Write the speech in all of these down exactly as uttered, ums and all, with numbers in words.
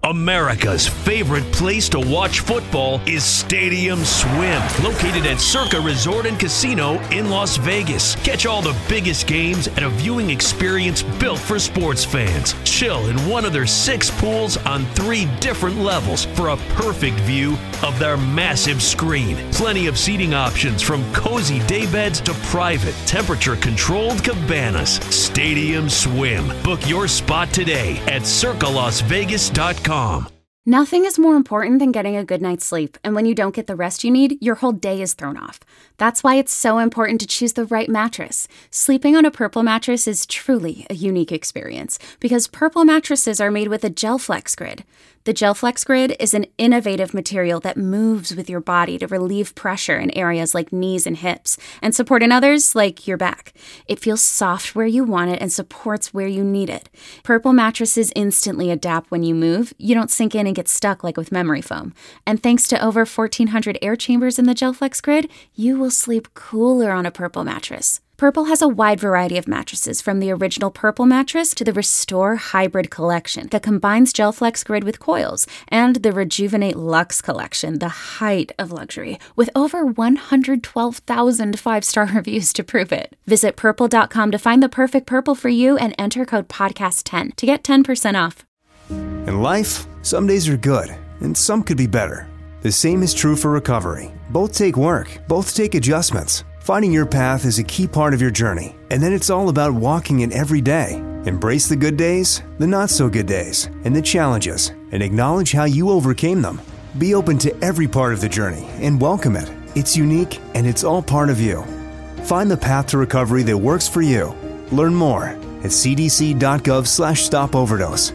America's favorite place to watch football is Stadium Swim, located at Circa Resort and Casino in Las Vegas. Catch all the biggest games at a viewing experience built for sports fans. Chill in one of their six pools on three different levels for a perfect view of their massive screen. Plenty of seating options from cozy daybeds to private, temperature-controlled cabanas. Stadium Swim. Book your spot today at circa las vegas dot com. Nothing is more important than getting a good night's sleep, and when you don't get the rest you need, your whole day is thrown off. That's why it's so important to choose the right mattress. Sleeping on a Purple mattress is truly a unique experience, because Purple mattresses are made with a GelFlex Grid. The GelFlex Grid is an innovative material that moves with your body to relieve pressure in areas like knees and hips, and support in others like your back. It feels soft where you want it and supports where you need it. Purple mattresses instantly adapt when you move. You don't sink in and get stuck like with memory foam. And thanks to over fourteen hundred air chambers in the GelFlex Grid, you will sleep cooler on a Purple mattress. Purple has a wide variety of mattresses, from the original Purple mattress to the Restore Hybrid collection that combines GelFlex Grid with coils, and the Rejuvenate Luxe collection, the height of luxury, with over one hundred twelve thousand five-star reviews to prove it. Visit purple dot com to find the perfect Purple for you and enter code podcast ten to get ten percent off. In life, some days are good, and some could be better. The same is true for recovery. Both take work, both take adjustments. Finding your path is a key part of your journey, and then it's all about walking it every day. Embrace the good days, the not-so-good days, and the challenges, and acknowledge how you overcame them. Be open to every part of the journey and welcome it. It's unique, and it's all part of you. Find the path to recovery that works for you. Learn more at c d c dot gov slash stop overdose.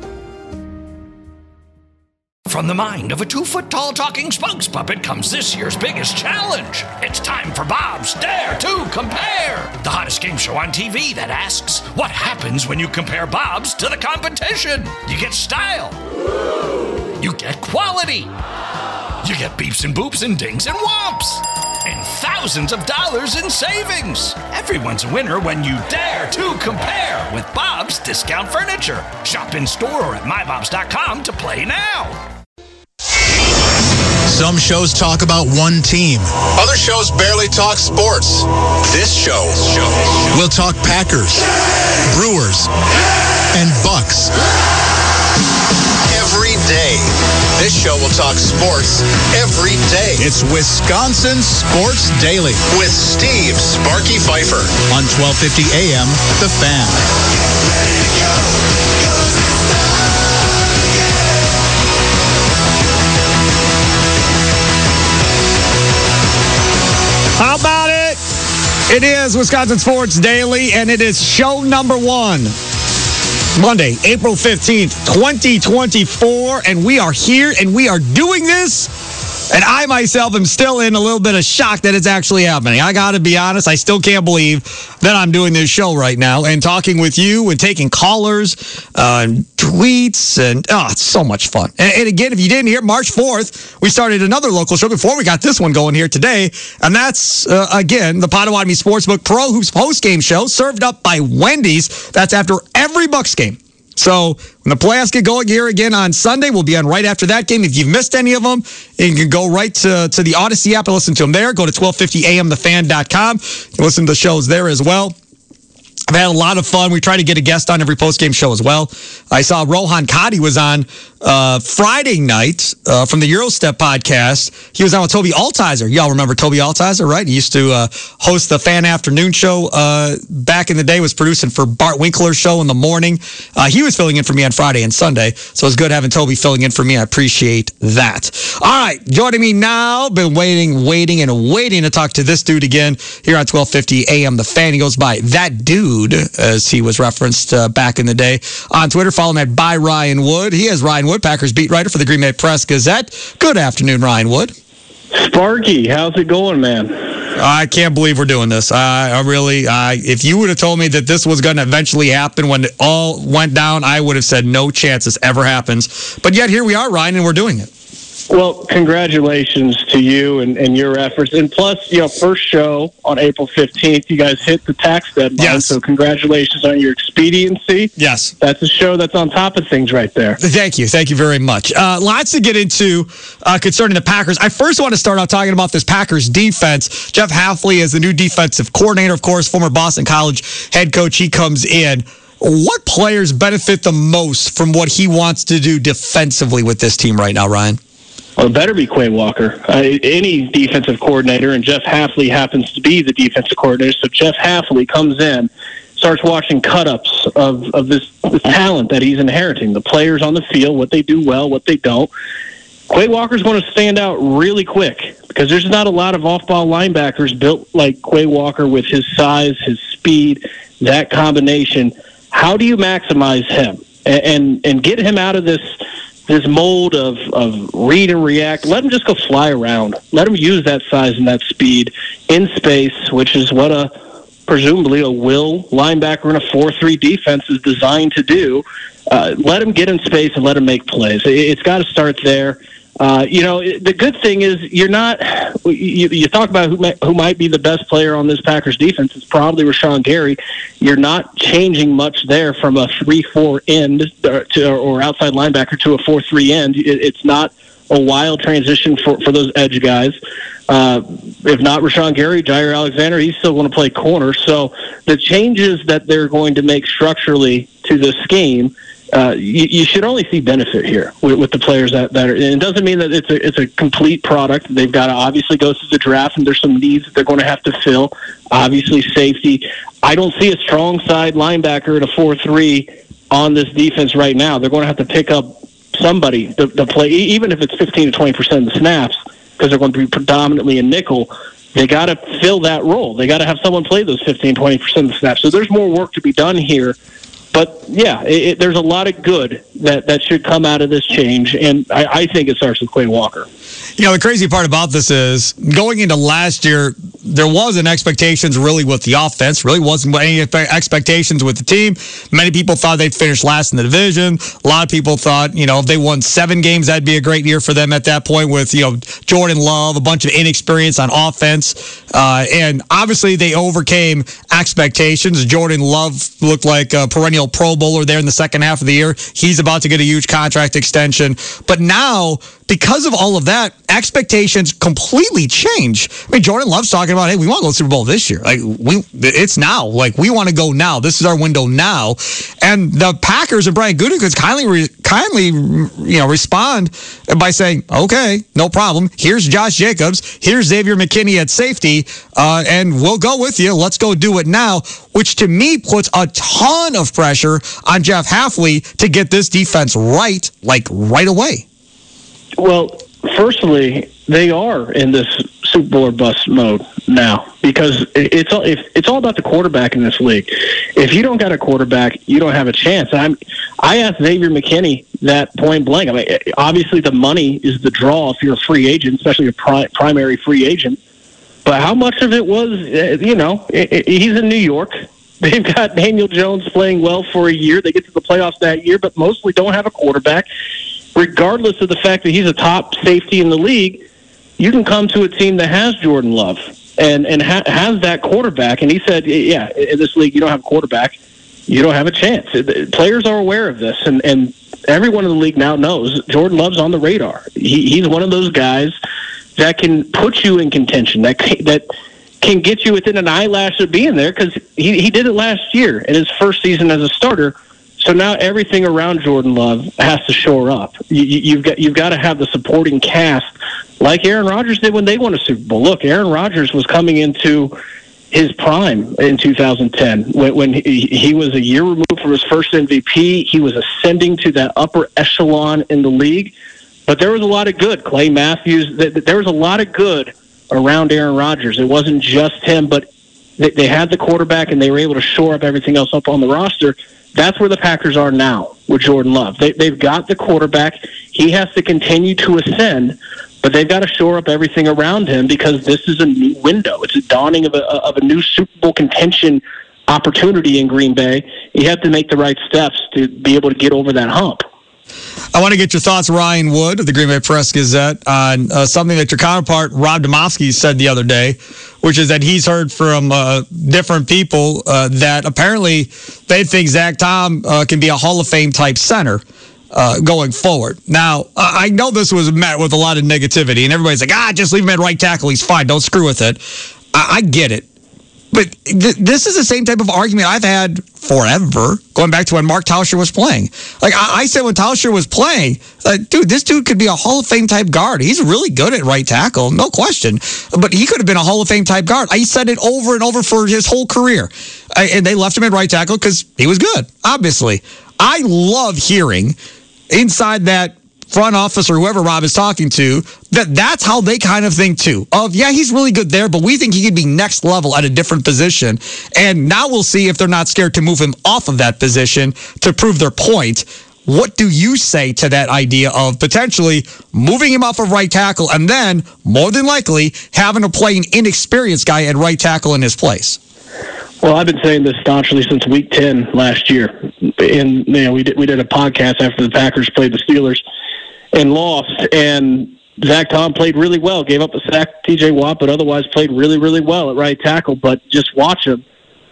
From the mind of a two-foot-tall talking spokes puppet comes this year's biggest challenge. It's time for Bob's Dare to Compare, the hottest game show on T V that asks, what happens when you compare Bob's to the competition? You get style. You get quality. You get beeps and boops and dings and whomps. And thousands of dollars in savings. Everyone's a winner when you dare to compare with Bob's Discount Furniture. Shop in store or at my bobs dot com to play now. Some shows talk about one team. Other shows barely talk sports. This show, we'll talk Packers, Brewers, and Bucks. Every day. This show will talk sports every day. It's Wisconsin Sports Daily with Steve Sparky Pfeiffer on twelve fifty A M The Fan. How about it? It is Wisconsin Sports Daily, and it is show number one. Monday, April fifteenth, twenty twenty-four, and we are here, and we are doing this. And I myself am still in a little bit of shock that it's actually happening. I got to be honest, I still can't believe that I'm doing this show right now and talking with you and taking callers uh, and tweets. And oh, it's so much fun. And, and again, if you didn't hear, March fourth, we started another local show before we got this one going here today. And that's, uh, again, the Potawatomi Sportsbook Pro Hoops postgame show served up by Wendy's. That's after every Bucks game. So when the playoffs get going here again on Sunday, we'll be on right after that game. If you've missed any of them, you can go right to, to the Odyssey app and listen to them there. Go to twelve fifty A M the fan dot com. You can listen to the shows there as well. I've had a lot of fun. We try to get a guest on every postgame show as well. I saw Rohan Kadi was on uh, Friday night uh, from the Eurostep podcast. He was on with Toby Altizer. Y'all remember Toby Altizer, right? He used to uh, host the Fan Afternoon show uh, back in the day, was producing for Bart Winkler's show in the morning. Uh, he was filling in for me on Friday and Sunday, so it's good having Toby filling in for me. I appreciate that. All right, joining me now, been waiting, waiting, and waiting to talk to this dude again here on twelve fifty A M The Fan. He goes by That Dude, as he was referenced uh, back in the day. On Twitter, follow him at by Ryan Wood. He is Ryan Wood, Packers beat writer for the Green Bay Press Gazette. Good afternoon, Ryan Wood. Sparky, how's it going, man? I can't believe we're doing this. I, I really, I, if you would have told me that this was going to eventually happen when it all went down, I would have said no chance this ever happens. But yet here we are, Ryan, and we're doing it. Well, congratulations to you and, and your efforts. And plus, you know, first show on April fifteenth, you guys hit the tax deadline. Yes. So congratulations on your expediency. Yes. That's a show that's on top of things right there. Thank you. Thank you very much. Uh, lots to get into uh, concerning the Packers. I first want to start out talking about this Packers defense. Jeff Hafley is the new defensive coordinator, of course, former Boston College head coach. He comes in. What players benefit the most from what he wants to do defensively with this team right now, Ryan? Well, it better be Quay Walker. Uh, any defensive coordinator, and Jeff Hafley happens to be the defensive coordinator. So Jeff Hafley comes in, starts watching cut-ups of, of this, this talent that he's inheriting, the players on the field, what they do well, what they don't. Quay Walker's going to stand out really quick because there's not a lot of off-ball linebackers built like Quay Walker with his size, his speed, that combination. How do you maximize him and and, and get him out of this this mold of, of read and react? Let him just go fly around. Let him use that size and that speed in space, which is what a presumably a will linebacker in a four three defense is designed to do. Uh, let him get in space and let him make plays. It, it's got to start there. Uh, you know, the good thing is you're not. You, you talk about who might, who might be the best player on this Packers defense. It's probably Rashawn Gary. You're not changing much there from a three four end to or outside linebacker to a four three end. It, it's not a wild transition for, for those edge guys. Uh, if not Rashawn Gary, Jair Alexander, he's still going to play corner. So the changes that they're going to make structurally to this scheme. Uh, you, you should only see benefit here with, with the players that, that are. And it doesn't mean that it's a it's a complete product. They've got to obviously go through the draft, and there's some needs that they're going to have to fill. Obviously, safety. I don't see a strong side linebacker at a four three on this defense right now. They're going to have to pick up somebody to, to play, even if it's fifteen to twenty percent of the snaps, because they're going to be predominantly a nickel. They got to fill that role. They got to have someone play those fifteen, twenty percent of the snaps. So there's more work to be done here. But, yeah, it, it, there's a lot of good that, that should come out of this change, and I, I think it starts with Quay Walker. You know, the crazy part about this is going into last year, there wasn't expectations really with the offense. Really wasn't any expectations with the team. Many people thought they'd finish last in the division. A lot of people thought, you know, if they won seven games, that'd be a great year for them at that point with, you know, Jordan Love, a bunch of inexperience on offense. Uh, and obviously they overcame expectations. Jordan Love looked like a perennial Pro Bowler there in the second half of the year. He's about to get a huge contract extension. But now, because of all of that, expectations completely change. I mean, Jordan Love's talking about, hey, we want to go to the Super Bowl this year. Like, we, it's now. Like, we want to go now. This is our window now. And the Packers and Brian Gutekunst kindly, re, kindly, you know, respond by saying, okay, no problem. Here's Josh Jacobs. Here's Xavier McKinney at safety, uh, and we'll go with you. Let's go do it now. Which to me puts a ton of pressure on Jeff Hafley to get this defense right, like right away. Well, firstly, they are in this Super Bowl or bust mode now because it's all if, it's all about the quarterback in this league. If you don't got a quarterback, you don't have a chance. I'm, I asked Xavier McKinney that point blank. I mean, obviously the money is the draw if you're a free agent, especially a pri- primary free agent. But how much of it was, you know, it, it, he's in New York. They've got Daniel Jones playing well for a year. They get to the playoffs that year, but mostly don't have a quarterback. Regardless of the fact that he's a top safety in the league, you can come to a team that has Jordan Love and, and ha- has that quarterback. And he said, yeah, in this league, you don't have a quarterback. You don't have a chance. Players are aware of this, and, and everyone in the league now knows Jordan Love's on the radar. He, he's one of those guys that can put you in contention, that that can get you within an eyelash of being there because he, he did it last year in his first season as a starter. So now everything around Jordan Love has to shore up. You, you've got you've got to have the supporting cast like Aaron Rodgers did when they won a Super Bowl. Look, Aaron Rodgers was coming into his prime in two thousand ten when, when he, he was a year removed from his first M V P. He was ascending to that upper echelon in the league. But there was a lot of good. Clay Matthews, there was a lot of good around Aaron Rodgers. It wasn't just him, but they had the quarterback and they were able to shore up everything else up on the roster. That's where the Packers are now with Jordan Love. They, they've got the quarterback. He has to continue to ascend, but they've got to shore up everything around him because this is a new window. It's a dawning of a, of a new Super Bowl contention opportunity in Green Bay. You have to make the right steps to be able to get over that hump. I want to get your thoughts, Ryan Wood of the Green Bay Press-Gazette, on uh, something that your counterpart, Rob Demovsky, said the other day, which is that he's heard from uh, different people uh, that apparently they think Zach Tom uh, can be a Hall of Fame type center uh, going forward. Now, uh, I know this was met with a lot of negativity, and everybody's like, ah, just leave him at right tackle. He's fine. Don't screw with it. I, I get it. But th- this is the same type of argument I've had forever, going back to when Mark Tauscher was playing. Like, I, I said when Tauscher was playing, like, dude, this dude could be a Hall of Fame type guard. He's really good at right tackle, no question. But he could have been a Hall of Fame type guard. I said it over and over for his whole career. I, and they left him at right tackle because he was good, obviously. I love hearing inside that front office or whoever Rob is talking to, that that's how they kind of think too. Of, yeah, he's really good there, but we think he could be next level at a different position. And now we'll see if they're not scared to move him off of that position to prove their point. What do you say to that idea of potentially moving him off of right tackle and then, more than likely, having to play an inexperienced guy at right tackle in his place? Well, I've been saying this staunchly since week ten last year. And, you know, we did, we did a podcast after the Packers played the Steelers and lost, and Zach Tom played really well, gave up a sack to T J Watt, but otherwise played really, really well at right tackle. But just watch him.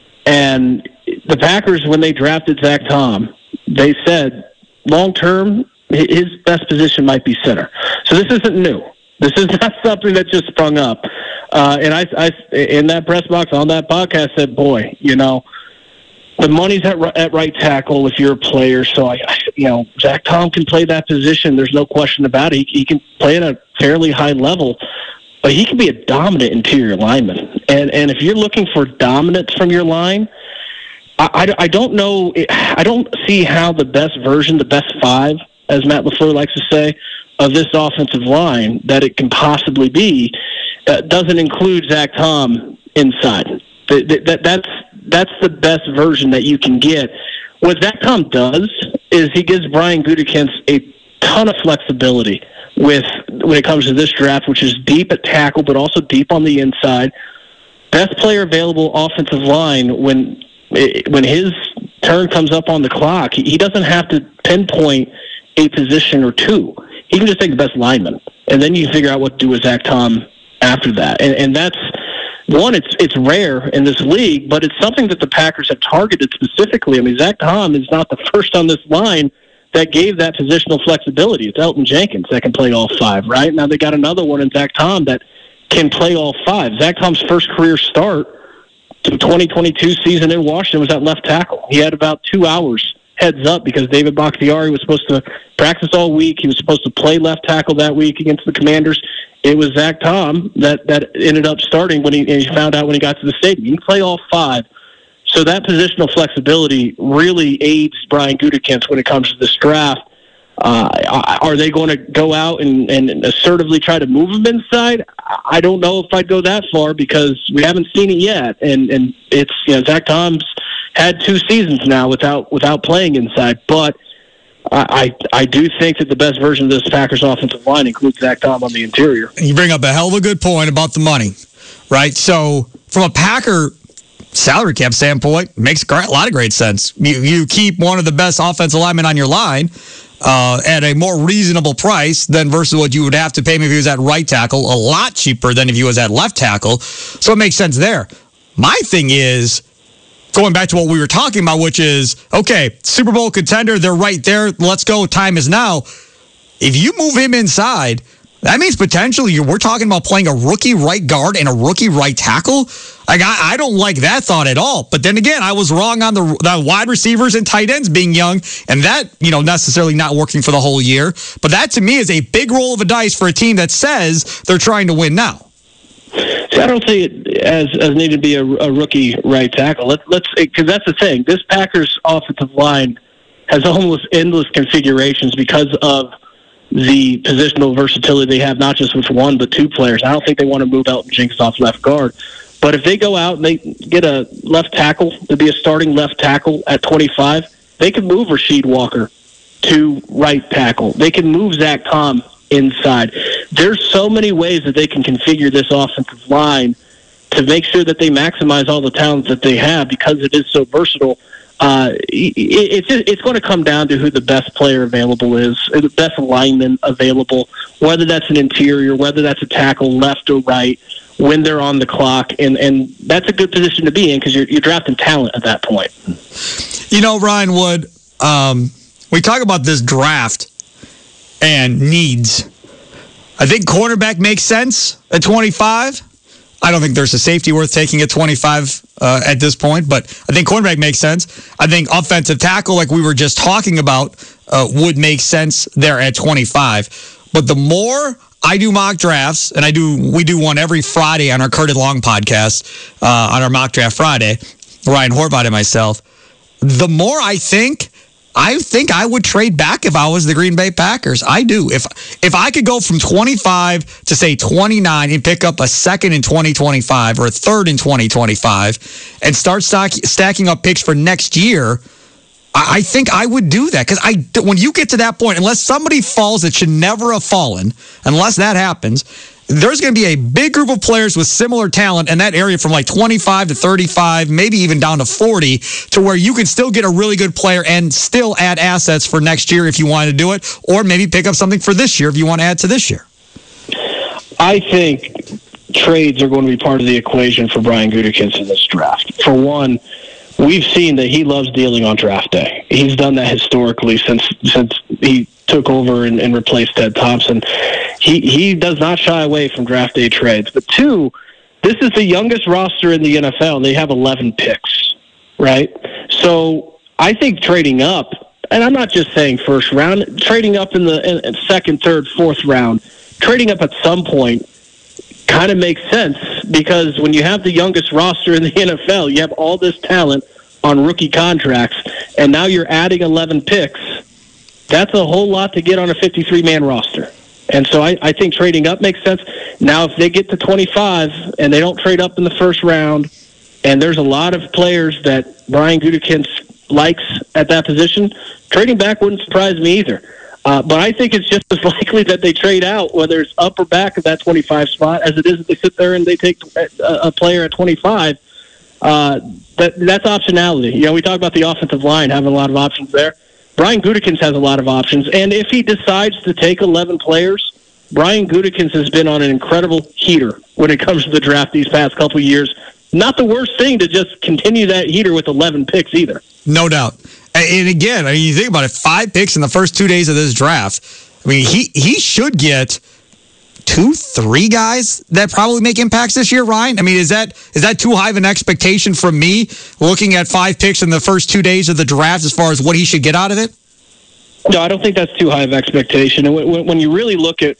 And the Packers, when they drafted Zach Tom, they said long-term his best position might be center. So this isn't new. This is not something that just sprung up. Uh, and I, I, in that press box on that podcast, said, boy, you know, the money's at, at right tackle if you're a player. So, I, I, you know, Zach Tom can play that position. There's no question about it. He, he can play at a fairly high level, but he can be a dominant interior lineman. And and if you're looking for dominance from your line, I, I, I don't know. I don't see how the best version, the best five, as Matt LaFleur likes to say, of this offensive line that it can possibly be, uh, doesn't include Zach Tom inside. That, that, that's that's the best version that you can get. What Zach Tom does is he gives Brian Gutekunst a ton of flexibility with when it comes to this draft, which is deep at tackle, but also deep on the inside. Best player available offensive line when when his turn comes up on the clock. He doesn't have to pinpoint a position or two. He can just take the best lineman, and then you figure out what to do with Zach Tom after that. And, and that's one, it's it's rare in this league, but it's something that the Packers have targeted specifically. I mean, Zach Tom is not the first on this line that gave that positional flexibility. It's Elton Jenkins that can play all five, right? Now they got another one in Zach Tom that can play all five. Zach Tom's first career start to the twenty twenty-two season in Washington was at left tackle. He had about two hours heads up because David Bakhtiari was supposed to practice all week. He was supposed to play left tackle that week against the Commanders. It was Zach Tom that, that ended up starting when he, he found out when he got to the stadium. He can play all five. So that positional flexibility really aids Brian Gutekunst when it comes to this draft. Uh, are they going to go out and, and assertively try to move him inside? I don't know if I'd go that far because we haven't seen it yet. And, and it's, you know, Zach Tom's had two seasons now without without playing inside. But I, I do think that the best version of this Packers offensive line includes Zach Tom on the interior. You bring up a hell of a good point about the money, right? So from a Packer salary cap standpoint, makes a lot of great sense. You, you keep one of the best offensive linemen on your line uh, at a more reasonable price than versus what you would have to pay him if he was at right tackle, a lot cheaper than if he was at left tackle. So it makes sense there. My thing is, going back to what we were talking about, which is, okay, Super Bowl contender, they're right there. Let's go. Time is now. If you move him inside, that means potentially we're talking about playing a rookie right guard and a rookie right tackle. Like, I, I don't like that thought at all. But then again, I was wrong on the, the wide receivers and tight ends being young, and that, you know, necessarily not working for the whole year. But that, to me, is a big roll of a dice for a team that says they're trying to win now. See, I don't see it as as needing to be a, a rookie right tackle. Let's let's because that's the thing. This Packers offensive line has almost endless configurations because of the positional versatility they have, not just with one but two players. I don't think they want to move Elton Jenkins off left guard. But if they go out and they get a left tackle to be a starting left tackle at twenty-five, they can move Rasheed Walker to right tackle. They can move Zach Tom inside. There's so many ways that they can configure this offensive line to make sure that they maximize all the talents that they have because it is so versatile. Uh, it, it's just, it's going to come down to who the best player available is, the best lineman available, whether that's an interior, whether that's a tackle left or right, when they're on the clock, and, and that's a good position to be in because you're, you're drafting talent at that point. You know, Ryan Wood, um, we talk about this draft and needs. I think cornerback makes sense at twenty-five. I don't think there's a safety worth taking at twenty-five uh, at this point, but I think cornerback makes sense. I think offensive tackle, like we were just talking about, uh, would make sense there at twenty-five. But the more I do mock drafts, and I do, we do one every Friday on our Curtis Long podcast, uh, on our Mock Draft Friday, Ryan Horvath and myself, the more I think, I think I would trade back if I was the Green Bay Packers. I do. If if I could go from twenty-five to, say, twenty-nine and pick up a second in twenty twenty-five or a third in twenty twenty-five and start stock, stacking up picks for next year, I, I think I would do that. Because I, when you get to that point, unless somebody falls that should never have fallen, unless that happens, there's going to be a big group of players with similar talent in that area from like twenty-five to thirty-five, maybe even down to forty, to where you can still get a really good player and still add assets for next year if you want to do it, or maybe pick up something for this year if you want to add to this year. I think trades are going to be part of the equation for Brian Gutekunst in this draft. For one, we've seen that he loves dealing on draft day. He's done that historically since since he took over and, and replaced Ted Thompson. He he does not shy away from draft day trades. But two, this is the youngest roster in the N F L. They have eleven picks, right? So I think trading up, and I'm not just saying first round, trading up in the in second, third, fourth round, trading up at some point kind of makes sense because when you have the youngest roster in the N F L, you have all this talent on rookie contracts, and now you're adding eleven picks. That's a whole lot to get on a fifty-three man roster. And so I, I think trading up makes sense. Now, if they get to twenty-five and they don't trade up in the first round, and there's a lot of players that Brian Gutekunst likes at that position, trading back wouldn't surprise me either. Uh, but I think it's just as likely that they trade out, whether it's up or back of that twenty-five spot, as it is that they sit there and they take a, a player at twenty-five. Uh, that, that's optionality. You know, we talk about the offensive line having a lot of options there. Brian Gutekunst has a lot of options, and if he decides to take eleven players, Brian Gutekunst has been on an incredible heater when it comes to the draft these past couple of years. Not the worst thing to just continue that heater with eleven picks either. No doubt. And again, I mean, you think about it, five picks in the first two days of this draft. I mean, he he should get two, three guys that probably make impacts this year, Ryan? I mean, is that is that too high of an expectation from me looking at five picks in the first two days of the draft as far as what he should get out of it? No, I don't think that's too high of expectation. And when, when you really look at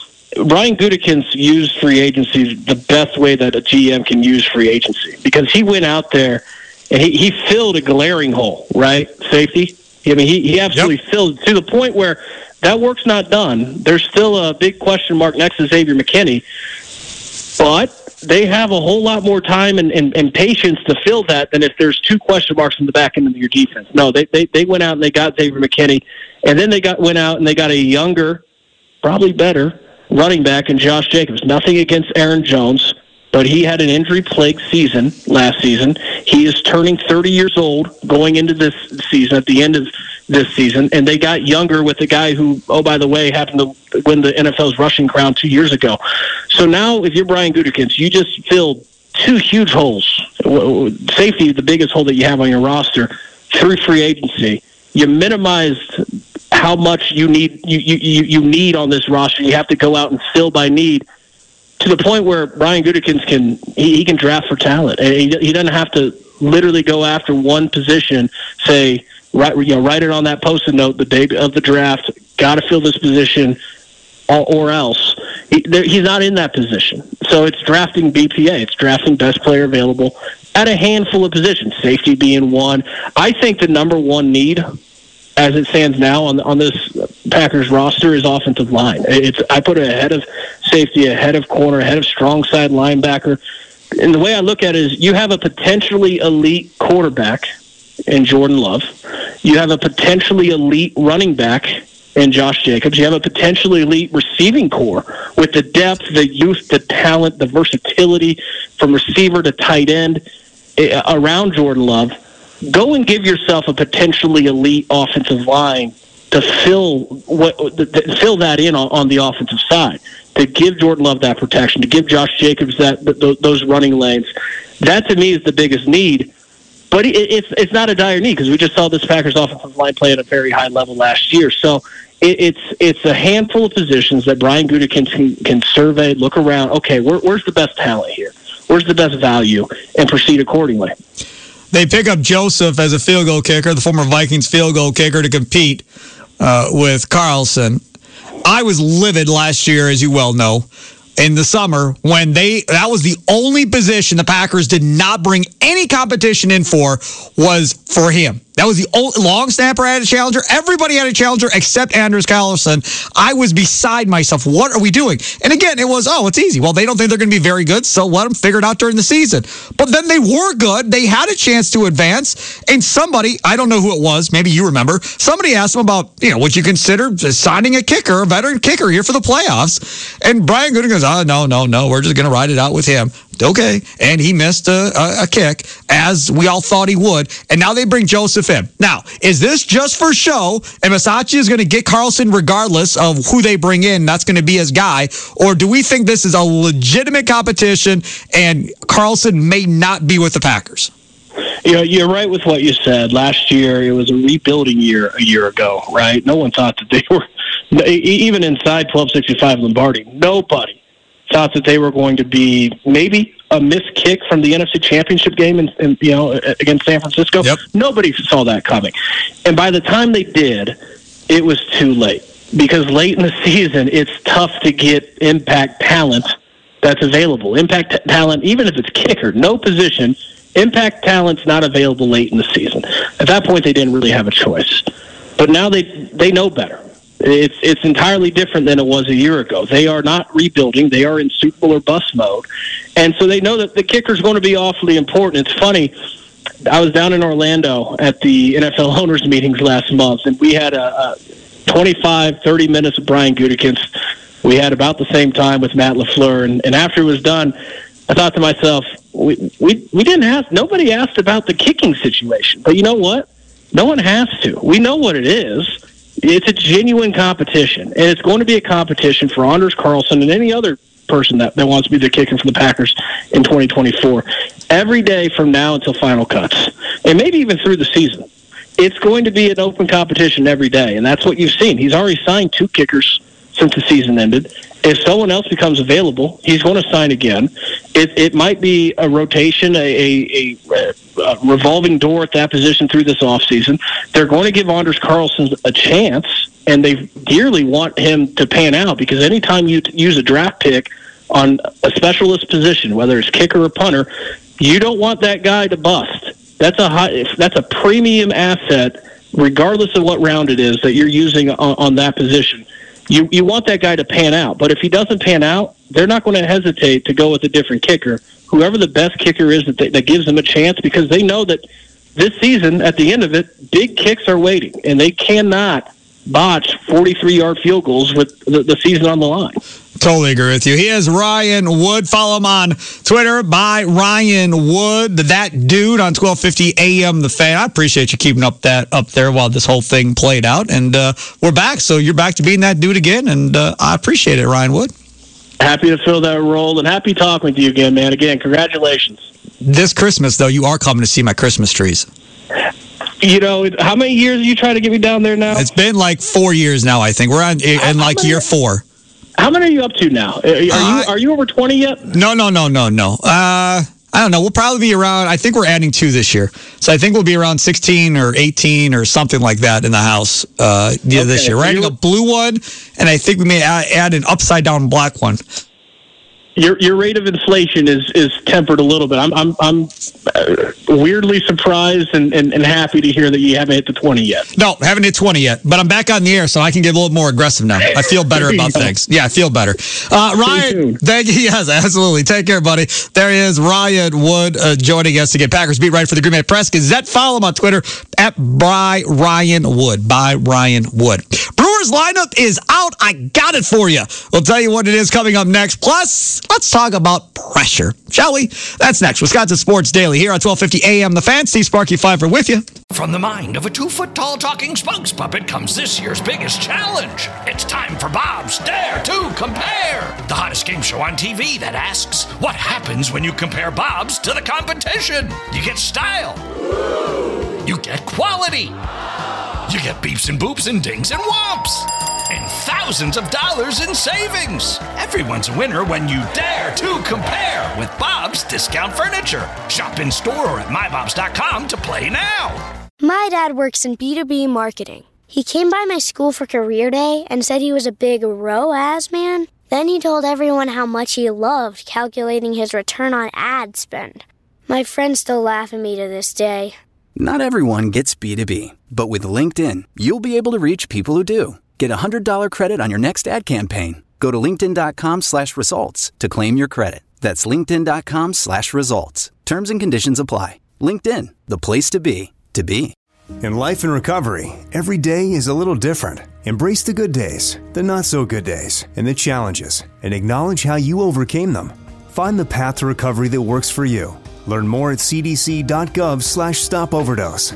Brian Gutekunst used free agency the best way that a G M can use free agency because he went out there and he, he filled a glaring hole, right? Safety. I mean, he, he absolutely yep. filled to the point where that work's not done. There's still a big question mark next to Xavier McKinney, but they have a whole lot more time and, and, and patience to fill that than if there's two question marks in the back end of your defense. No, they, they, they went out and they got Xavier McKinney, and then they got went out and they got a younger, probably better, running back in Josh Jacobs. Nothing against Aaron Jones, but he had an injury-plagued season last season. He is turning thirty years old going into this season, at the end of this season, and they got younger with a guy who, oh, by the way, happened to win the N F L's rushing crown two years ago. So now, if you're Brian Gutekunst, you just filled two huge holes. Safety, the biggest hole that you have on your roster, through free agency. You minimized how much you need you, you, you need on this roster. You have to go out and fill by need, to the point where Brian Gutekunst can he, he can draft for talent. He, he doesn't have to literally go after one position, say, Write, you know, write it on that post-it note the day of the draft. Got to fill this position, or, or else he, he's not in that position. So it's drafting B P A. It's drafting best player available at a handful of positions. Safety being one. I think the number one need, as it stands now on on this Packers roster, is offensive line. It's I put it ahead of safety, ahead of corner, ahead of strong side linebacker. And the way I look at it is, you have a potentially elite quarterback in Jordan Love. You have a potentially elite running back in Josh Jacobs. You have a potentially elite receiving core with the depth, the youth, the talent, the versatility from receiver to tight end around Jordan Love. go and give yourself a potentially elite offensive line to fill what to fill that in on, on the offensive side, to give Jordan Love that protection, to give Josh Jacobs that th- those running lanes. That to me is the biggest need. But it, it's it's not a dire need because we just saw this Packers offensive line play at a very high level last year. So it, it's it's a handful of positions that Brian Gutekunst can, can survey, look around. Okay, where, where's the best talent here? Where's the best value? And proceed accordingly. They pick up Joseph as a field goal kicker, the former Vikings field goal kicker, to compete uh, with Carlson. I was livid last year, as you well know, in the summer when they that was the only position the Packers did not bring any competition in for was for him. That was the only long snapper had a challenger. Everybody had a challenger except Anders Carlson. I was beside myself. What are we doing? And again, it was, oh, it's easy. Well, they don't think they're going to be very good, so let them figure it out during the season. But then they were good. They had a chance to advance. And somebody, I don't know who it was, maybe you remember, somebody asked them about, you know, would you consider signing a kicker, a veteran kicker here for the playoffs? And Brian Gooding goes, oh, no, no, no, we're just going to ride it out with him. Okay. And he missed a, a, a kick, as we all thought he would. And now they bring Joseph in. Now, is this just for show, and Masaccia is going to get Carlson regardless of who they bring in? That's going to be his guy. Or do we think this is a legitimate competition and Carlson may not be with the Packers? You know, you're right with what you said. Last year, it was a rebuilding year a year ago, right? No one thought that they were, even inside twelve sixty-five Lombardi, nobody thought that they were going to be maybe a missed kick from the N F C Championship game in, in, you know, against San Francisco. Yep. Nobody saw that coming. And by the time they did, it was too late. Because late in the season, it's tough to get impact talent that's available. Impact t- talent, even if it's kicker, no position, impact talent's not available late in the season. At that point, they didn't really have a choice. But now they they know better. It's it's entirely different than it was a year ago. They are not rebuilding. They are in Super Bowl or bust mode. And so they know that the kicker's going to be awfully important. It's funny. I was down in Orlando at the N F L owners meetings last month, and we had a, a twenty-five, thirty minutes of Brian Gutekunst. We had about the same time with Matt LaFleur. And, and after it was done, I thought to myself, we, we, we didn't ask, nobody asked about the kicking situation. But you know what? No one has to. We know what it is. It's a genuine competition, and it's going to be a competition for Anders Carlson and any other person that, that wants to be the kicker for the Packers in twenty twenty-four. Every day from now until final cuts, and maybe even through the season, it's going to be an open competition every day, and that's what you've seen. He's already signed two kickers since the season ended. If someone else becomes available, he's going to sign again. It, it might be a rotation, a, a, a, a revolving door at that position through this offseason. They're going to give Anders Carlson a chance, and they dearly want him to pan out because anytime you t- use a draft pick on a specialist position, whether it's kicker or punter, you don't want that guy to bust. That's a high, that's a premium asset, regardless of what round it is that you're using on, on that position. You you want that guy to pan out, but if he doesn't pan out, they're not going to hesitate to go with a different kicker, whoever the best kicker is that they, that gives them a chance, because they know that this season, at the end of it, big kicks are waiting, and they cannot botch forty-three-yard field goals with the, the season on the line. Totally agree with you. He is Ryan Wood. Follow him on Twitter by Ryan Wood, that dude on twelve fifty A M The Fan. I appreciate you keeping up that up there while this whole thing played out. And uh, we're back, so you're back to being that dude again, and uh, I appreciate it, Ryan Wood. Happy to fill that role, and happy talking with you again, man. Again, congratulations. This Christmas, though, you are coming to see my Christmas trees. You know, how many years are you trying to get me down there now? It's been like four years now, I think. We're on in like year four. How many are you up to now? Are you uh, are you over twenty yet? No, no, no, no, no. Uh, I don't know. We'll probably be around, I think we're adding two this year. So I think we'll be around sixteen or eighteen or something like that in the house uh, yeah, okay, this year. We're adding a blue one, and I think we may add, add an upside-down black one. Your your rate of inflation is, is tempered a little bit. I'm I'm I'm uh, weirdly surprised and, and, and happy to hear that you haven't hit the twenty yet. No, haven't hit twenty yet, but I'm back on the air, so I can get a little more aggressive now. I feel better about things. Yeah, I feel better. Uh, Ryan, thank you. Yes, absolutely. Take care, buddy. There he is, Ryan Wood, uh, joining us to get Packers beat right for the Green Bay Press Gazette. Follow him on Twitter at by Ryan Wood. By Ryan Wood. Brewers Brewers lineup is out. I got it for you. We'll tell you what it is coming up next. Plus, let's talk about pressure, shall we? That's next. Wisconsin Sports Daily here on twelve fifty A M The Fan. Steve Sparky Pfeiffer with you. From the mind of a two-foot-tall talking spokes puppet comes this year's biggest challenge. It's time for Bob's Dare to Compare, the hottest game show on T V that asks, what happens when you compare Bob's to the competition? You get style. You get quality. You get beeps and boops and dings and whomps. And thousands of dollars in savings. Everyone's a winner when you dare to compare with Bob's Discount Furniture. Shop in store or at my bobs dot com to play now. My dad works in B two B marketing. He came by my school for career day and said he was a big R O A S man. Then he told everyone how much he loved calculating his return on ad spend. My friends still laugh at me to this day. Not everyone gets B two B, but with LinkedIn, you'll be able to reach people who do. Get a one hundred dollars credit on your next ad campaign. Go to linkedin.com slash results to claim your credit. That's linkedin.com slash results. Terms and conditions apply. LinkedIn, the place to be, to be. In life and recovery, every day is a little different. Embrace the good days, the not so good days, and the challenges, and acknowledge how you overcame them. Find the path to recovery that works for you. Learn more at cdc.gov slash stop overdose.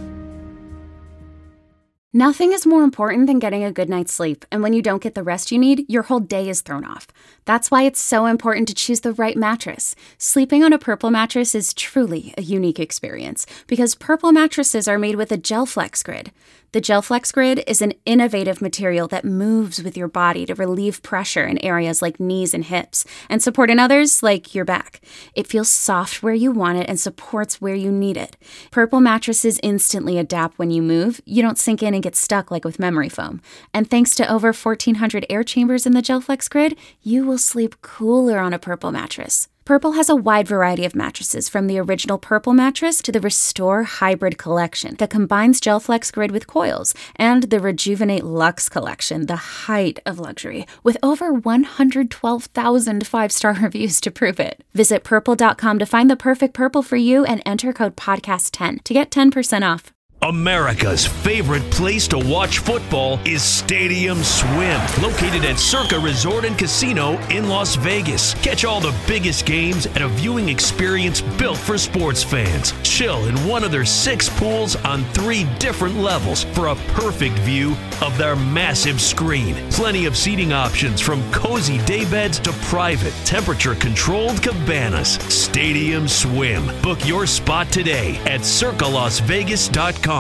Nothing is more important than getting a good night's sleep, and when you don't get the rest you need, your whole day is thrown off. That's why it's so important to choose the right mattress. Sleeping on a Purple mattress is truly a unique experience, because Purple mattresses are made with a GelFlex Grid. The GelFlex Grid is an innovative material that moves with your body to relieve pressure in areas like knees and hips, and support in others like your back. It feels soft where you want it and supports where you need it. Purple mattresses instantly adapt when you move. You don't sink in and get stuck like with memory foam. And thanks to over fourteen hundred air chambers in the GelFlex Grid, you will sleep cooler on a Purple mattress. Purple has a wide variety of mattresses, from the original Purple mattress to the Restore Hybrid collection that combines GelFlex Grid with coils, and the Rejuvenate Luxe collection, the height of luxury, with over one hundred twelve thousand five-star reviews to prove it. Visit purple dot com to find the perfect Purple for you and enter code podcast ten to get ten percent off. America's favorite place to watch football is Stadium Swim, located at Circa Resort and Casino in Las Vegas. Catch all the biggest games at a viewing experience built for sports fans. Chill in one of their six pools on three different levels for a perfect view of their massive screen. Plenty of seating options, from cozy daybeds to private, temperature-controlled cabanas. Stadium Swim. Book your spot today at circa las vegas dot com.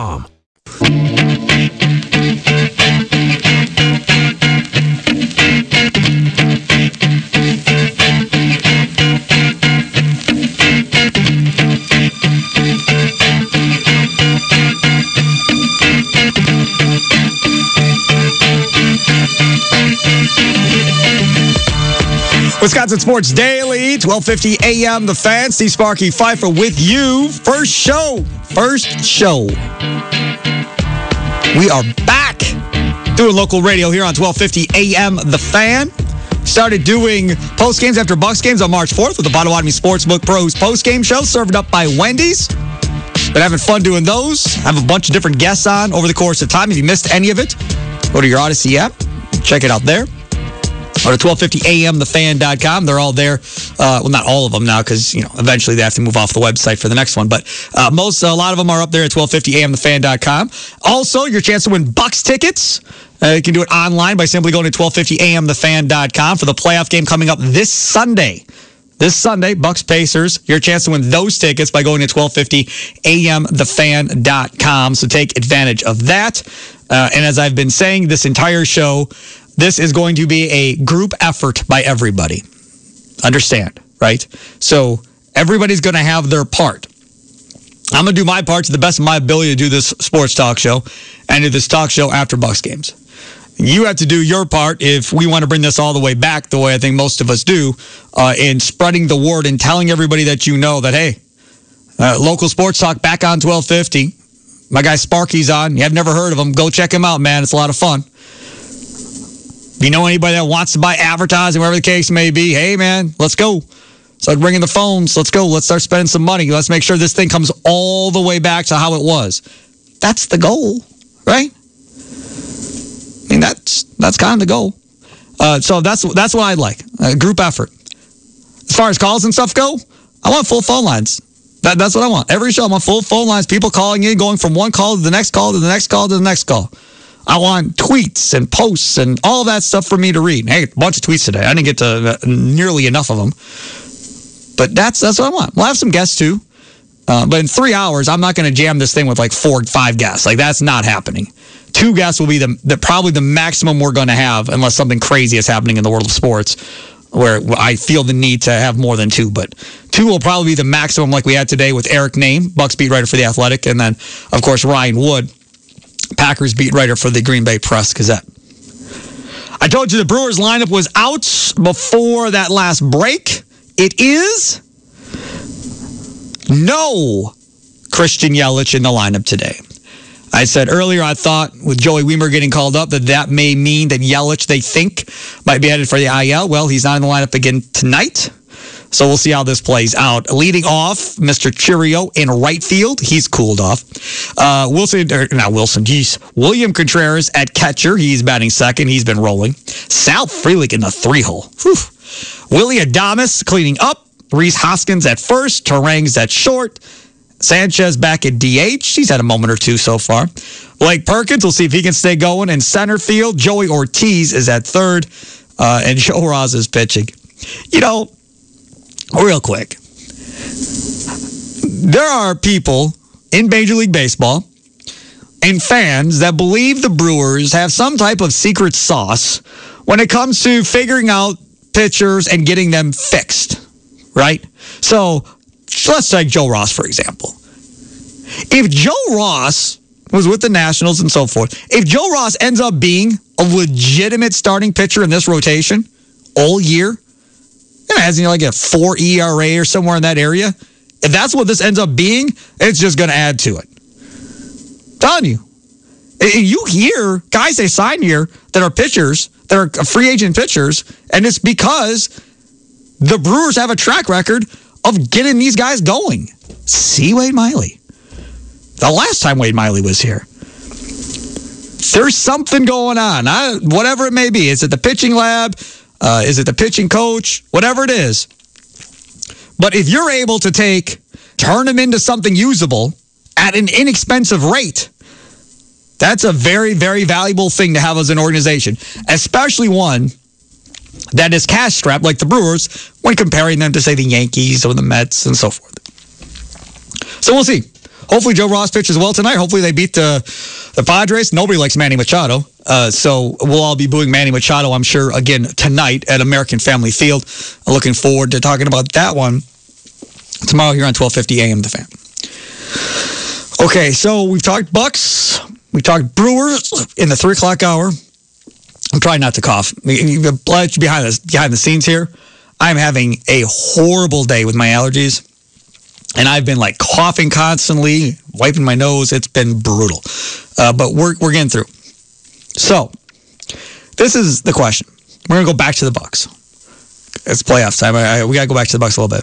Wisconsin Sports Daily, twelve fifty A M The Fan. Steve Sparky Pfeiffer with you. First show. First show. We are back doing local radio here on twelve fifty A M The Fan. Started doing post games after Bucks games on March fourth with the Potawatomi Sportsbook Pros post game show, served up by Wendy's. Been having fun doing those. Have a bunch of different guests on over the course of time. If you missed any of it, go to your Odyssey app. Check it out there. Or to twelve fifty A M the fan dot com. They're all there. Uh, well, not all of them now, because you know eventually they have to move off the website for the next one. But uh, most, a lot of them are up there at twelve fifty A M the fan dot com. Also, your chance to win Bucks tickets. Uh, you can do it online by simply going to twelve fifty A M the fan dot com for the playoff game coming up this Sunday. This Sunday, Bucks Pacers. Your chance to win those tickets by going to twelve fifty A M the fan dot com. So take advantage of that. Uh, and as I've been saying this entire show, this is going to be a group effort by everybody. Understand, right? So everybody's going to have their part. I'm going to do my part to the best of my ability to do this sports talk show and do this talk show after Bucks games. You have to do your part if we want to bring this all the way back the way I think most of us do, uh, in spreading the word and telling everybody that you know that, hey, uh, local sports talk back on twelve fifty. My guy Sparky's on. You have never heard of him. Go check him out, man. It's a lot of fun. If you know anybody that wants to buy advertising, whatever the case may be, hey, man, let's go. Start ringing the phones. Let's go. Let's start spending some money. Let's make sure this thing comes all the way back to how it was. That's the goal, right? I mean, that That's that's kind of the goal. Uh, so that's that's what I'd like. A group effort. As far as calls and stuff go, I want full phone lines. That, that's what I want. Every show, I want full phone lines, people calling in, going from one call to the next call to the next call to the next call. I want tweets and posts and all that stuff for me to read. Hey, a bunch of tweets today. I didn't get to nearly enough of them. But that's that's what I want. We'll have some guests too. Uh, but in three hours, I'm not going to jam this thing with like four, five guests. Like, that's not happening. Two guests will be the, the probably the maximum we're going to have, unless something crazy is happening in the world of sports, where I feel the need to have more than two. But two will probably be the maximum, like we had today with Eric Name, Bucks beat writer for The Athletic, and then, of course, Ryan Wood, Packers beat writer for the Green Bay Press-Gazette. I told you the Brewers lineup was out before that last break. It is no Christian Yelich in the lineup today. I said earlier I thought with Joey Wiemer getting called up that that may mean that Yelich, they think, might be headed for the I L. Well, he's not in the lineup again tonight, so we'll see how this plays out. Leading off, Mister Chirio in right field. He's cooled off. Uh, Wilson, or not Wilson, geez. William Contreras at catcher. He's batting second. He's been rolling. Sal Frelick in the three-hole. Whew. Willie Adames cleaning up. Rhys Hoskins at first. Terang's at short. Sanchez back at D H. He's had a moment or two so far. Blake Perkins, we'll see if he can stay going in center field. Joey Ortiz is at third. Uh, and Joe Ross is pitching. You know, real quick, there are people in Major League Baseball and fans that believe the Brewers have some type of secret sauce when it comes to figuring out pitchers and getting them fixed, right? So let's take Joe Ross, for example. If Joe Ross was with the Nationals and so forth, if Joe Ross ends up being a legitimate starting pitcher in this rotation all year, you know, has like a four E R A or somewhere in that area, if that's what this ends up being, it's just going to add to it. I'm telling you. You hear guys they sign here that are pitchers, that are free agent pitchers, and it's because the Brewers have a track record of getting these guys going. See Wade Miley. The last time Wade Miley was here. There's something going on. I, whatever it may be. Is it the pitching lab? Uh, is it the pitching coach? Whatever it is. But if you're able to take, turn them into something usable at an inexpensive rate, that's a very, very valuable thing to have as an organization, especially one that is cash-strapped like the Brewers when comparing them to, say, the Yankees or the Mets and so forth. So we'll see. Hopefully Joe Ross pitches well tonight. Hopefully they beat the, the Padres. Nobody likes Manny Machado. Uh, so we'll all be booing Manny Machado, I'm sure, again tonight at American Family Field. I'm looking forward to talking about that one tomorrow here on twelve fifty A M The Fan. Okay, so we've talked Bucks. We talked Brewers in the three o'clock hour. I'm trying not to cough. Behind the, behind the scenes here, I'm having a horrible day with my allergies. And I've been like coughing constantly, wiping my nose. It's been brutal. Uh, but we're we're getting through. So, this is the question. We're going to go back to the Bucks. It's playoff time. I, I, we got to go back to the Bucks a little bit.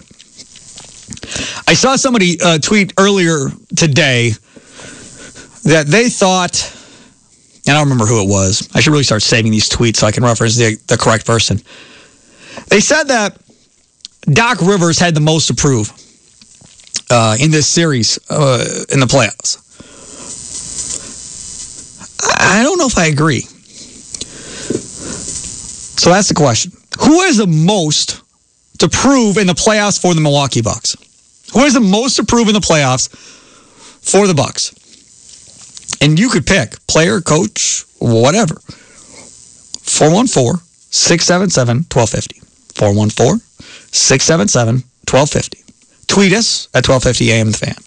I saw somebody uh, tweet earlier today that they thought, and I don't remember who it was. I should really start saving these tweets so I can reference the, the correct person. They said that Doc Rivers had the most to prove uh, in this series uh, in the playoffs. I don't know if I agree. So that's the question. Who has the most to prove in the playoffs for the Milwaukee Bucks? Who has the most to prove in the playoffs for the Bucks? And you could pick player, coach, whatever. four one four, six seven seven, one two five zero. four one four, six seven seven, one two five zero. Tweet us at twelve fifty A M The Fan.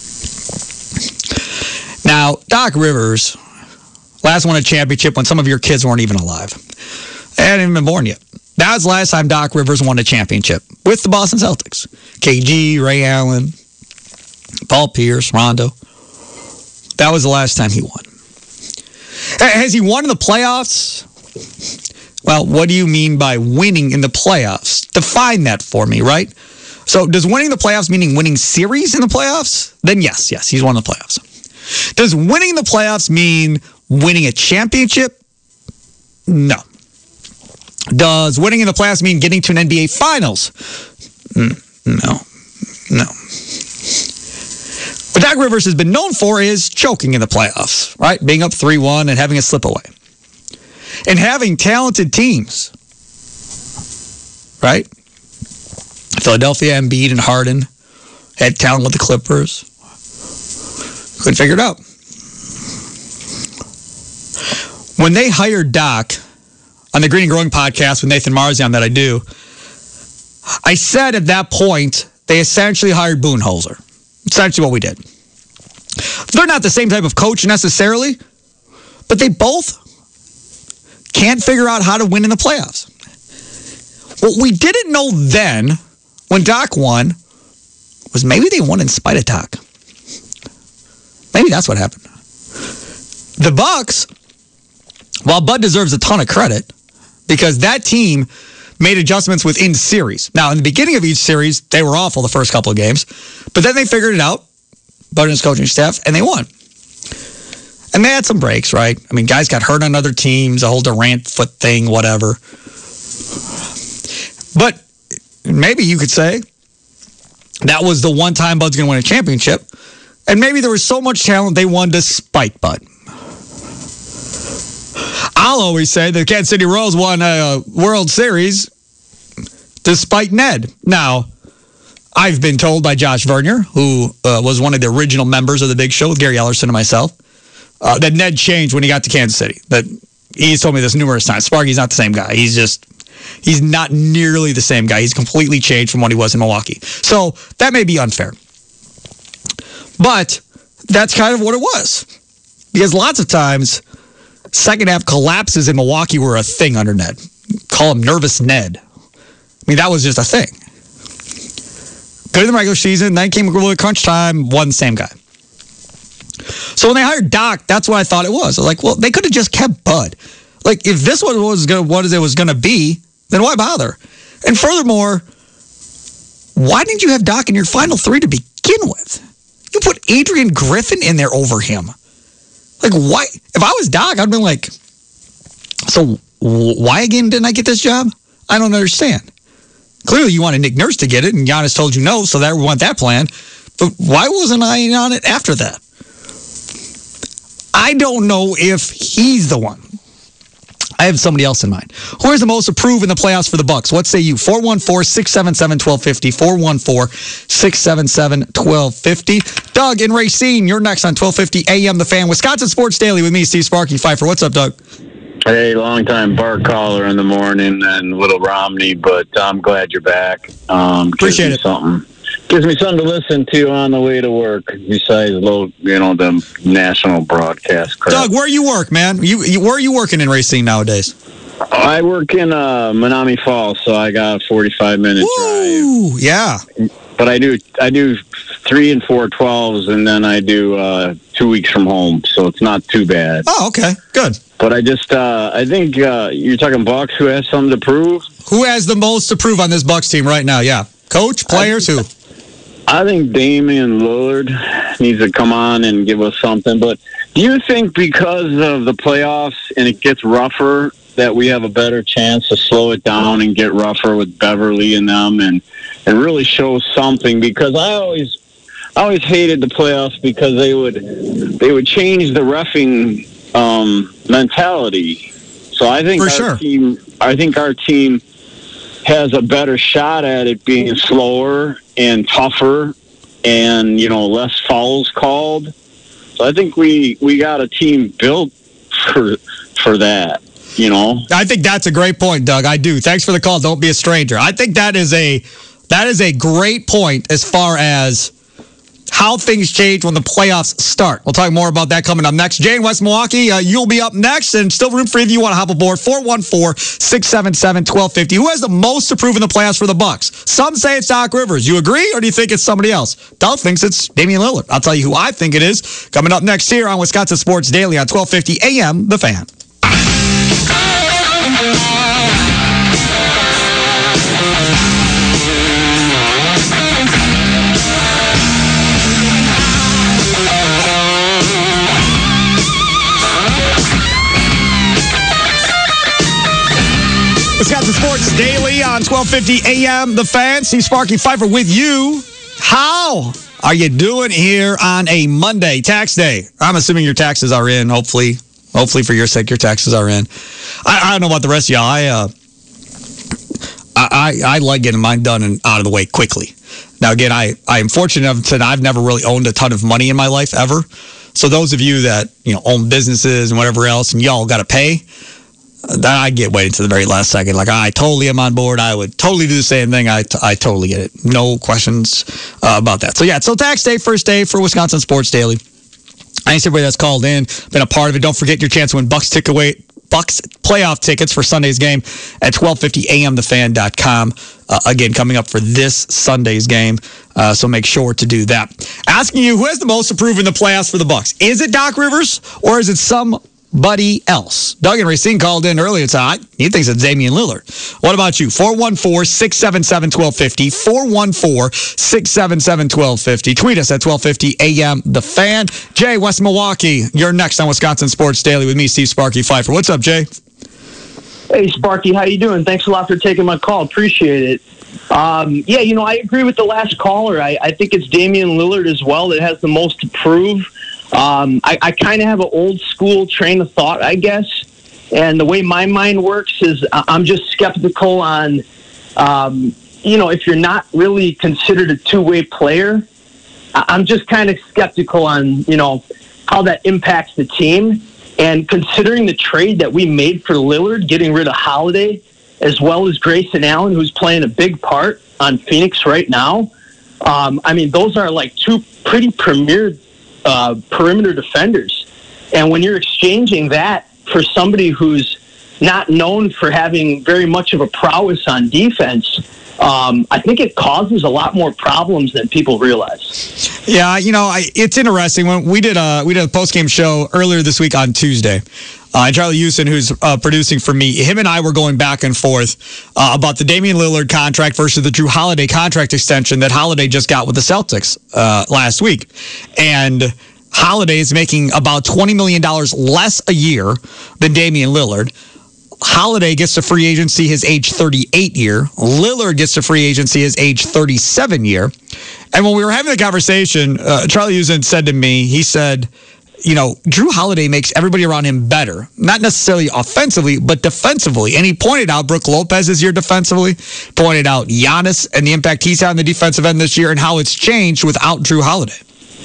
Now, Doc Rivers last won a championship when some of your kids weren't even alive. They hadn't even been born yet. That was the last time Doc Rivers won a championship with the Boston Celtics. K G, Ray Allen, Paul Pierce, Rondo. That was the last time he won. Has he won in the playoffs? Well, what do you mean by winning in the playoffs? Define that for me, right? So does winning the playoffs meaning winning series in the playoffs? Then yes, yes, he's won the playoffs. Does winning the playoffs mean winning a championship? No. Does winning in the playoffs mean getting to an N B A Finals? No. No. What Doc Rivers has been known for is choking in the playoffs, right? Being up three one and having a slip away. And having talented teams, right? Philadelphia, Embiid, and Harden had talent with the Clippers. Couldn't figure it out. When they hired Doc on the Green and Growing podcast with Nathan Marzian that I do, I said at that point, they essentially hired Budenholzer. Essentially what we did. They're not the same type of coach necessarily, but they both can't figure out how to win in the playoffs. What we didn't know then, when Doc won, was maybe they won in spite of Doc. Maybe that's what happened. The Bucks, while Bud deserves a ton of credit, because that team made adjustments within series. Now, in the beginning of each series, they were awful the first couple of games, but then they figured it out, Bud and his coaching staff, and they won. And they had some breaks, right? I mean, guys got hurt on other teams, a whole Durant foot thing, whatever. But maybe you could say that was the one time Bud's going to win a championship, and maybe there was so much talent they won despite Bud. I'll always say the Kansas City Royals won a World Series despite Ned. Now, I've been told by Josh Vernier, who uh, was one of the original members of the Big Show with Gary Ellerson and myself, uh, that Ned changed when he got to Kansas City. That he's told me this numerous times. Sparky's not the same guy. He's just, he's not nearly the same guy. He's completely changed from what he was in Milwaukee. So that may be unfair. But that's kind of what it was. Because lots of times, second half collapses in Milwaukee were a thing under Ned. Call him Nervous Ned. I mean, that was just a thing. Good in the regular season, then came a little crunch time, one same guy. So when they hired Doc, that's what I thought it was. I was like, well, they could have just kept Bud. Like, if this was was gonna, what it was going to be, then why bother? And furthermore, why didn't you have Doc in your final three to begin with? You put Adrian Griffin in there over him. Like, why? If I was Doc, I'd been like, so why again didn't I get this job? I don't understand. Clearly, you wanted Nick Nurse to get it, and Giannis told you no, so that we want that plan. But why wasn't I on it after that? I don't know if he's the one. I have somebody else in mind. Who is the most approved in the playoffs for the Bucks? What say you? four one four, six seven seven, one two five zero. four one four, six seven seven, one two five zero. Doug in Racine, you're next on twelve fifty A M The Fan. Wisconsin Sports Daily with me, Steve Sparky Pfeiffer. What's up, Doug? Hey, long-time bar caller in the morning and Little Romney, but I'm glad you're back. Um, Appreciate it. Something. Gives me something to listen to on the way to work, besides low, you know, the national broadcast crap. Doug, where you work, man? You, you where are you working in Racine nowadays? I work in uh, Menominee Falls, so I got a forty-five minute Ooh, drive. Yeah. But I do I do three and four twelves, and then I do uh, two weeks from home, so it's not too bad. Oh, okay, good. But I just uh, I think uh, you're talking Bucks. Who has something to prove? Who has the most to prove on this Bucks team right now? Yeah, coach, players, who? I think Damian Lillard needs to come on and give us something. But do you think because of the playoffs and it gets rougher that we have a better chance to slow it down and get rougher with Beverly and them and, and really show something? Because I always I always hated the playoffs because they would they would change the reffing um, mentality. So I think For our sure. team I think our team has a better shot at it being slower and tougher and, you know, less fouls called. So I think we, we got a team built for for that, you know. I think that's a great point, Doug. I do. Thanks for the call. Don't be a stranger. I think that is a that is a great point as far as how things change when the playoffs start. We'll talk more about that coming up next. Jay in West Milwaukee, uh, you'll be up next, and still room for you if you want to hop aboard. four one four, six seven seven, one two five zero. Who has the most to prove in the playoffs for the Bucks? Some say it's Doc Rivers. You agree, or do you think it's somebody else? Doug thinks it's Damian Lillard. I'll tell you who I think it is. Coming up next here on Wisconsin Sports Daily on twelve fifty A M The Fan. Wisconsin Sports Daily on twelve fifty A M. The Fan. Steve Sparky Pfeiffer with you. How are you doing here on a Monday, tax day? I'm assuming your taxes are in, hopefully. Hopefully, for your sake, your taxes are in. I, I don't know about the rest of y'all. I, uh, I, I, I like getting mine done and out of the way quickly. Now, again, I, I am fortunate enough that I've never really owned a ton of money in my life, ever. So those of you that, you know, own businesses and whatever else, and y'all got to pay, that I get waiting to the very last second. Like, I totally am on board. I would totally do the same thing. I, t- I totally get it. No questions uh, about that. So, yeah, so tax day, first day for Wisconsin Sports Daily. Thanks everybody that's called in, been a part of it. Don't forget your chance to win Bucks tick away, Bucks playoff tickets for Sunday's game at twelve fifty a m the fan dot com. Uh, again, coming up for this Sunday's game, uh, so make sure to do that. Asking you, who has the most to prove in the playoffs for the Bucks? Is it Doc Rivers or is it somebody else? Doug and Racine called in earlier tonight. He thinks it's Damian Lillard. What about you? four one four, six seven seven, one two five zero. four one four, six seven seven, one two five zero. Tweet us at twelve fifty A M The Fan. Jay, West Milwaukee, you're next on Wisconsin Sports Daily with me, Steve Sparky Pfeiffer. What's up, Jay? Hey, Sparky, how you doing? Thanks a lot for taking my call. Appreciate it. Um, yeah, you know, I agree with the last caller. I, I think it's Damian Lillard as well that has the most to prove. Um, I, I kind of have an old school train of thought, I guess. And the way my mind works is I'm just skeptical on, um, you know, if you're not really considered a two-way player, I'm just kind of skeptical on, you know, how that impacts the team. And considering the trade that we made for Lillard, getting rid of Holiday, as well as Grayson Allen, who's playing a big part on Phoenix right now, um, I mean, those are like two pretty premier uh, perimeter defenders. And when you're exchanging that for somebody who's not known for having very much of a prowess on defense, Um, I think it causes a lot more problems than people realize. Yeah, you know, I, it's interesting. When we did a we did a post game show earlier this week on Tuesday, uh, and Charlie Houston, who's uh, producing for me, him and I were going back and forth uh, about the Damian Lillard contract versus the Drew Holiday contract extension that Holiday just got with the Celtics uh, last week, and Holiday is making about twenty million dollars less a year than Damian Lillard. Holiday gets to free agency his age thirty-eight year. Lillard gets to free agency his age thirty-seven year. And when we were having the conversation, uh, Charlie Houston said to me, he said, you know, Drew Holiday makes everybody around him better. Not necessarily offensively, but defensively. And he pointed out Brook Lopez is here defensively, pointed out Giannis and the impact he's had on the defensive end this year and how it's changed without Drew Holiday.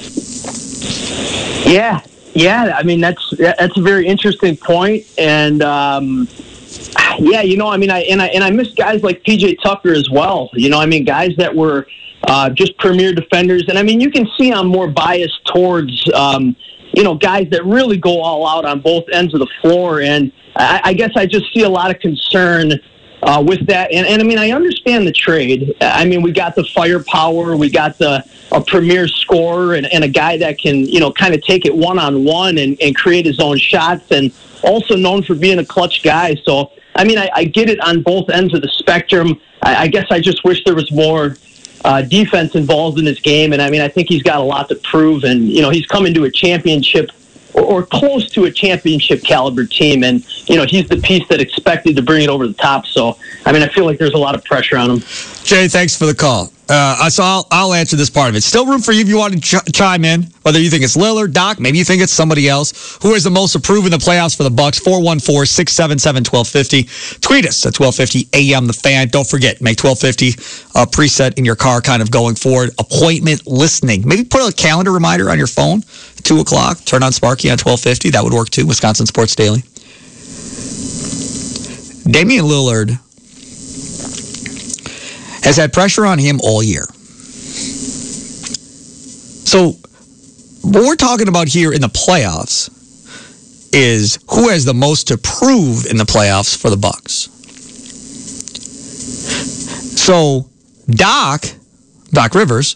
Yeah. Yeah, I mean, that's that's a very interesting point. And, um, yeah, you know, I mean, I and I and I miss guys like P J Tucker as well. You know, I mean, guys that were uh, just premier defenders. And, I mean, you can see I'm more biased towards, um, you know, guys that really go all out on both ends of the floor. And I, I guess I just see a lot of concern Uh, with that. And, and I mean, I understand the trade. I mean, we got the firepower, we got the a premier scorer and, and a guy that can, you know, kind of take it one-on-one and, and create his own shots, and also known for being a clutch guy. So, I mean, I, I get it on both ends of the spectrum. I, I guess I just wish there was more uh, defense involved in his game. And, I mean, I think he's got a lot to prove. And, you know, he's coming to a championship Or, or close to a championship caliber team, and you know he's the piece that expected to bring it over the top. So, I mean, I feel like there's a lot of pressure on him. Jay, thanks for the call. Uh, so I'll, I'll answer this part of it. Still room for you if you want to ch- chime in, whether you think it's Lillard, Doc, maybe you think it's somebody else. Who is the most approved in the playoffs for the Bucks? four one four, six seven seven, one two five zero. Tweet us at twelve fifty A M The Fan. Don't forget, make twelve fifty a preset in your car kind of going forward. Appointment listening. Maybe put a calendar reminder on your phone. two o'clock. Turn on Sparky on twelve fifty. That would work too. Wisconsin Sports Daily. Damian Lillard has had pressure on him all year. So what we're talking about here in the playoffs is who has the most to prove in the playoffs for the Bucks. So Doc, Doc Rivers,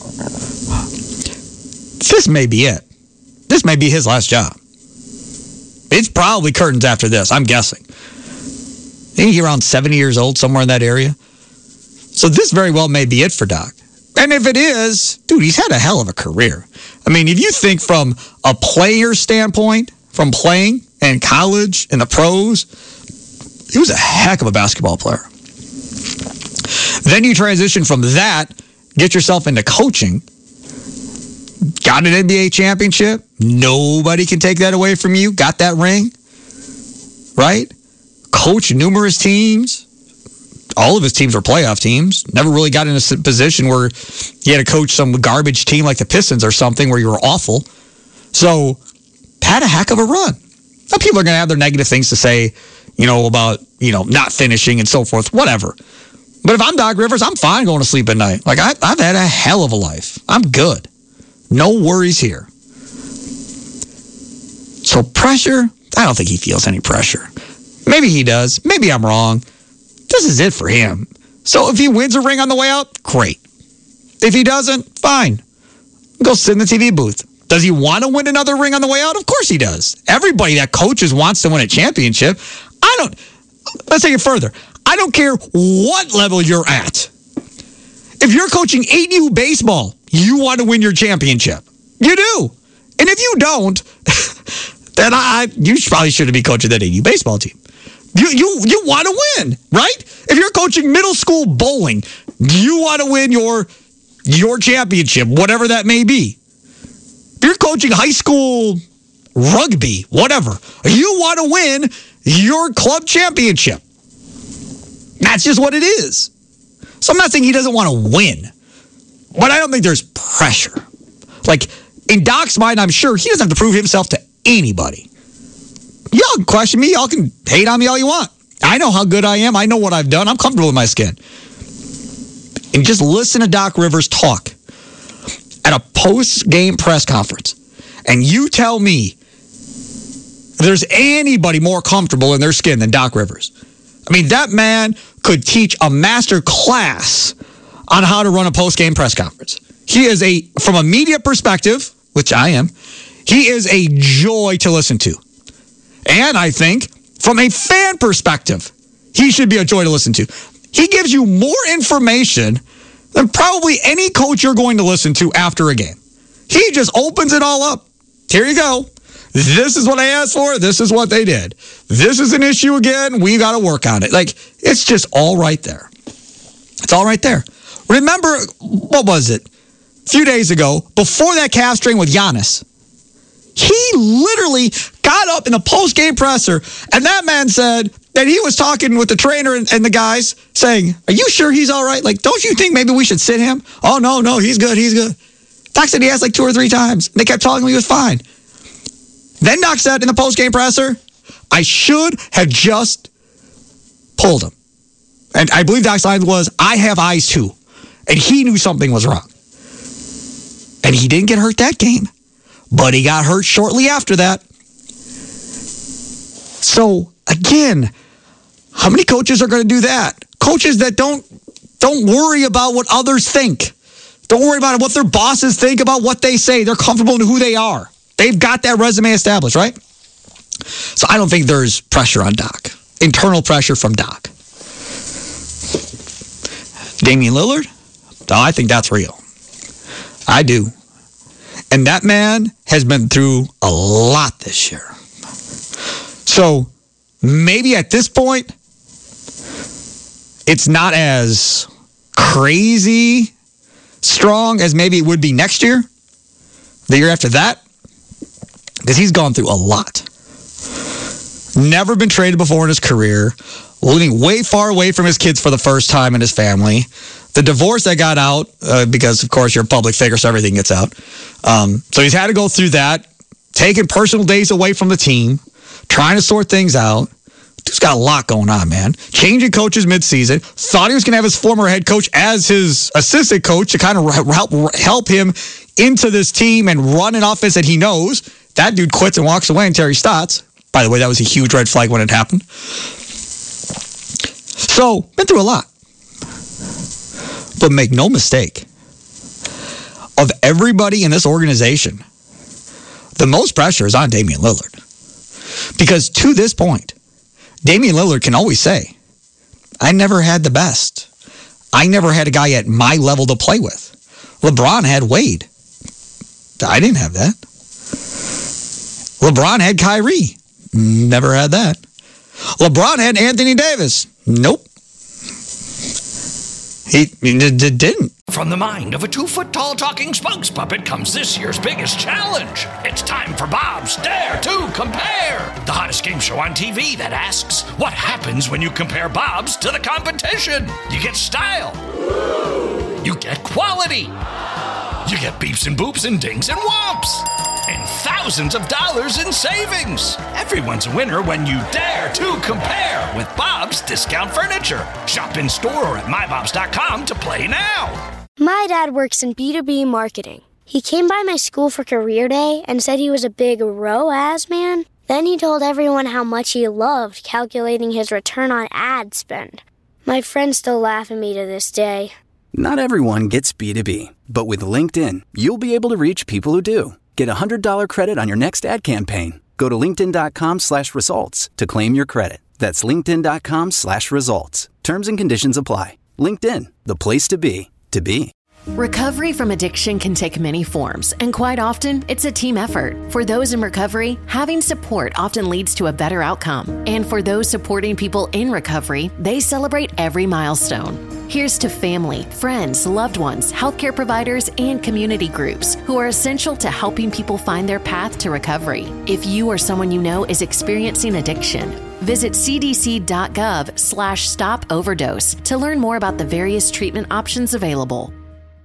this may be it. This may be his last job. It's probably curtains after this, I'm guessing. I think he's around seventy years old, somewhere in that area. So this very well may be it for Doc. And if it is, dude, he's had a hell of a career. I mean, if you think from a player standpoint, from playing in college, in the pros, he was a heck of a basketball player. Then you transition from that, get yourself into coaching. Got an N B A championship. Nobody can take that away from you. Got that ring. Right? Coached numerous teams. All of his teams were playoff teams. Never really got in a position where you had to coach some garbage team like the Pistons or something where you were awful. So, had a heck of a run. Now, people are going to have their negative things to say, you know, about, you know, not finishing and so forth, whatever. But if I'm Doc Rivers, I'm fine going to sleep at night. Like, I, I've had a hell of a life. I'm good. No worries here. So, pressure, I don't think he feels any pressure. Maybe he does. Maybe I'm wrong. This is it for him. So if he wins a ring on the way out, great. If he doesn't, fine. Go sit in the T V booth. Does he want to win another ring on the way out? Of course he does. Everybody that coaches wants to win a championship. I don't, let's take it further. I don't care what level you're at. If you're coaching A U baseball, you want to win your championship. You do. And if you don't, then I, you probably shouldn't be coaching that A U baseball team. You you you want to win, right? If you're coaching middle school bowling, you want to win your your championship, whatever that may be. If you're coaching high school rugby, whatever, you want to win your club championship. That's just what it is. So I'm not saying he doesn't want to win, but I don't think there's pressure. Like, in Doc's mind, I'm sure he doesn't have to prove himself to anybody. Y'all can question me. Y'all can hate on me all you want. I know how good I am. I know what I've done. I'm comfortable with my skin. And just listen to Doc Rivers talk at a post-game press conference. And you tell me there's anybody more comfortable in their skin than Doc Rivers. I mean, that man could teach a master class on how to run a post-game press conference. He is a, from a media perspective, which I am, he is a joy to listen to. And I think, from a fan perspective, he should be a joy to listen to. He gives you more information than probably any coach you're going to listen to after a game. He just opens it all up. Here you go. This is what I asked for. This is what they did. This is an issue again. We got to work on it. Like, it's just all right there. It's all right there. Remember, what was it? A few days ago, before that calf strain with Giannis, he literally got up in the post-game presser, and that man said that he was talking with the trainer and, and the guys saying, are you sure he's all right? Like, don't you think maybe we should sit him? Oh, no, no, he's good, he's good. Doc said he asked like two or three times. They kept telling him he was fine. Then Doc said in the post-game presser, I should have just pulled him. And I believe Doc's line was, I have eyes too. And he knew something was wrong. And he didn't get hurt that game. But he got hurt shortly after that. So, again, how many coaches are going to do that? Coaches that don't don't worry about what others think. Don't worry about what their bosses think about what they say. They're comfortable in who they are. They've got that resume established, right? So I don't think there's pressure on Doc. Internal pressure from Doc. Damian Lillard? No, I think that's real. I do. And that man has been through a lot this year. So maybe at this point, it's not as crazy strong as maybe it would be next year, the year after that, because he's gone through a lot. Never been traded before in his career, living way far away from his kids for the first time in his family. The divorce that got out, uh, because, of course, you're a public figure, so everything gets out. Um, so he's had to go through that, taking personal days away from the team, trying to sort things out. Dude's got a lot going on, man. Changing coaches midseason. Thought he was going to have his former head coach as his assistant coach to kind of help help him into this team and run an offense that he knows. That dude quits and walks away, and Terry Stotts. By the way, that was a huge red flag when it happened. So, been through a lot. But make no mistake, of everybody in this organization, the most pressure is on Damian Lillard. Because to this point, Damian Lillard can always say, I never had the best. I never had a guy at my level to play with. LeBron had Wade. I didn't have that. LeBron had Kyrie. Never had that. LeBron had Anthony Davis. Nope. He, he d- d- didn't. From the mind of a two-foot-tall talking spokes puppet comes this year's biggest challenge. It's time for Bob's Dare to Compare, the hottest game show on T V that asks, what happens when you compare Bob's to the competition? You get style. You get quality. You get beeps and boops and dings and whomps. And thousands of dollars in savings. Everyone's a winner when you dare to compare with Bob's Discount Furniture. Shop in store or at my bobs dot com to play now. My dad works in B two B marketing. He came by my school for career day and said he was a big R O A S man. Then he told everyone how much he loved calculating his return on ad spend. My friends still laugh at me to this day. Not everyone gets B two B, but with LinkedIn, you'll be able to reach people who do. Get a one hundred dollars credit on your next ad campaign. Go to linkedin.com slash results to claim your credit. That's linkedin.com slash results. Terms and conditions apply. LinkedIn, the place to be, to be. Recovery from addiction can take many forms, and quite often, it's a team effort. For those in recovery, having support often leads to a better outcome. And for those supporting people in recovery, they celebrate every milestone. Here's to family, friends, loved ones, healthcare providers, and community groups who are essential to helping people find their path to recovery. If you or someone you know is experiencing addiction, visit cdc.gov slash stop overdose to learn more about the various treatment options available.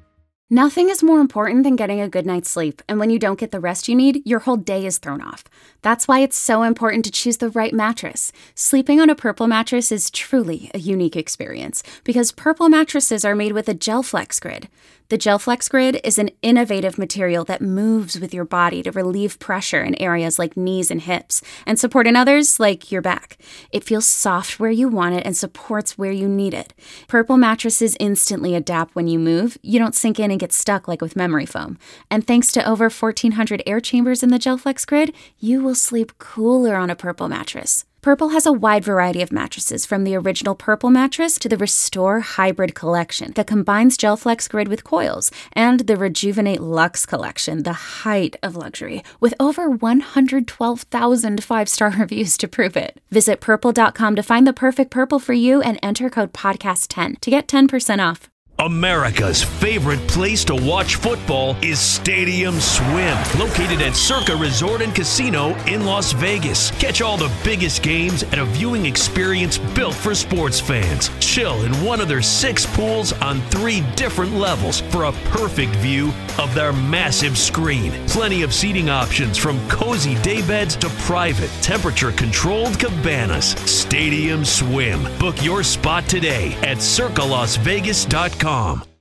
Nothing is more important than getting a good night's sleep, and when you don't get the rest you need, your whole day is thrown off. That's why it's so important to choose the right mattress. Sleeping on a Purple mattress is truly a unique experience, because Purple mattresses are made with a GelFlex Grid. The GelFlex Grid is an innovative material that moves with your body to relieve pressure in areas like knees and hips, and support in others like your back. It feels soft where you want it and supports where you need it. Purple mattresses instantly adapt when you move. You don't sink in and get stuck like with memory foam. And thanks to over fourteen hundred air chambers in the GelFlex Grid, you will sleep cooler on a Purple mattress. Purple has a wide variety of mattresses, from the original Purple mattress to the Restore Hybrid collection that combines GelFlex Grid with coils, and the Rejuvenate Luxe collection, the height of luxury, with over one hundred twelve thousand five-star reviews to prove it. Visit purple dot com to find the perfect Purple for you and enter code podcast ten to get ten percent off. America's favorite place to watch football is Stadium Swim, located at Circa Resort and Casino in Las Vegas. Catch all the biggest games at a viewing experience built for sports fans. Chill in one of their six pools on three different levels for a perfect view of their massive screen. Plenty of seating options, from cozy daybeds to private, temperature-controlled cabanas. Stadium Swim. Book your spot today at circa las vegas dot com.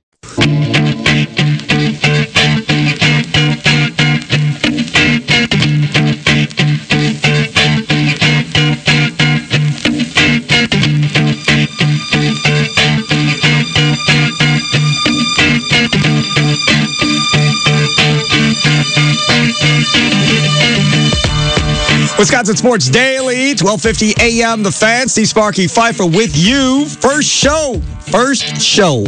Wisconsin Sports Daily, twelve fifty a.m. The Fan. Steve Sparky Pfeiffer with you. First show. First show.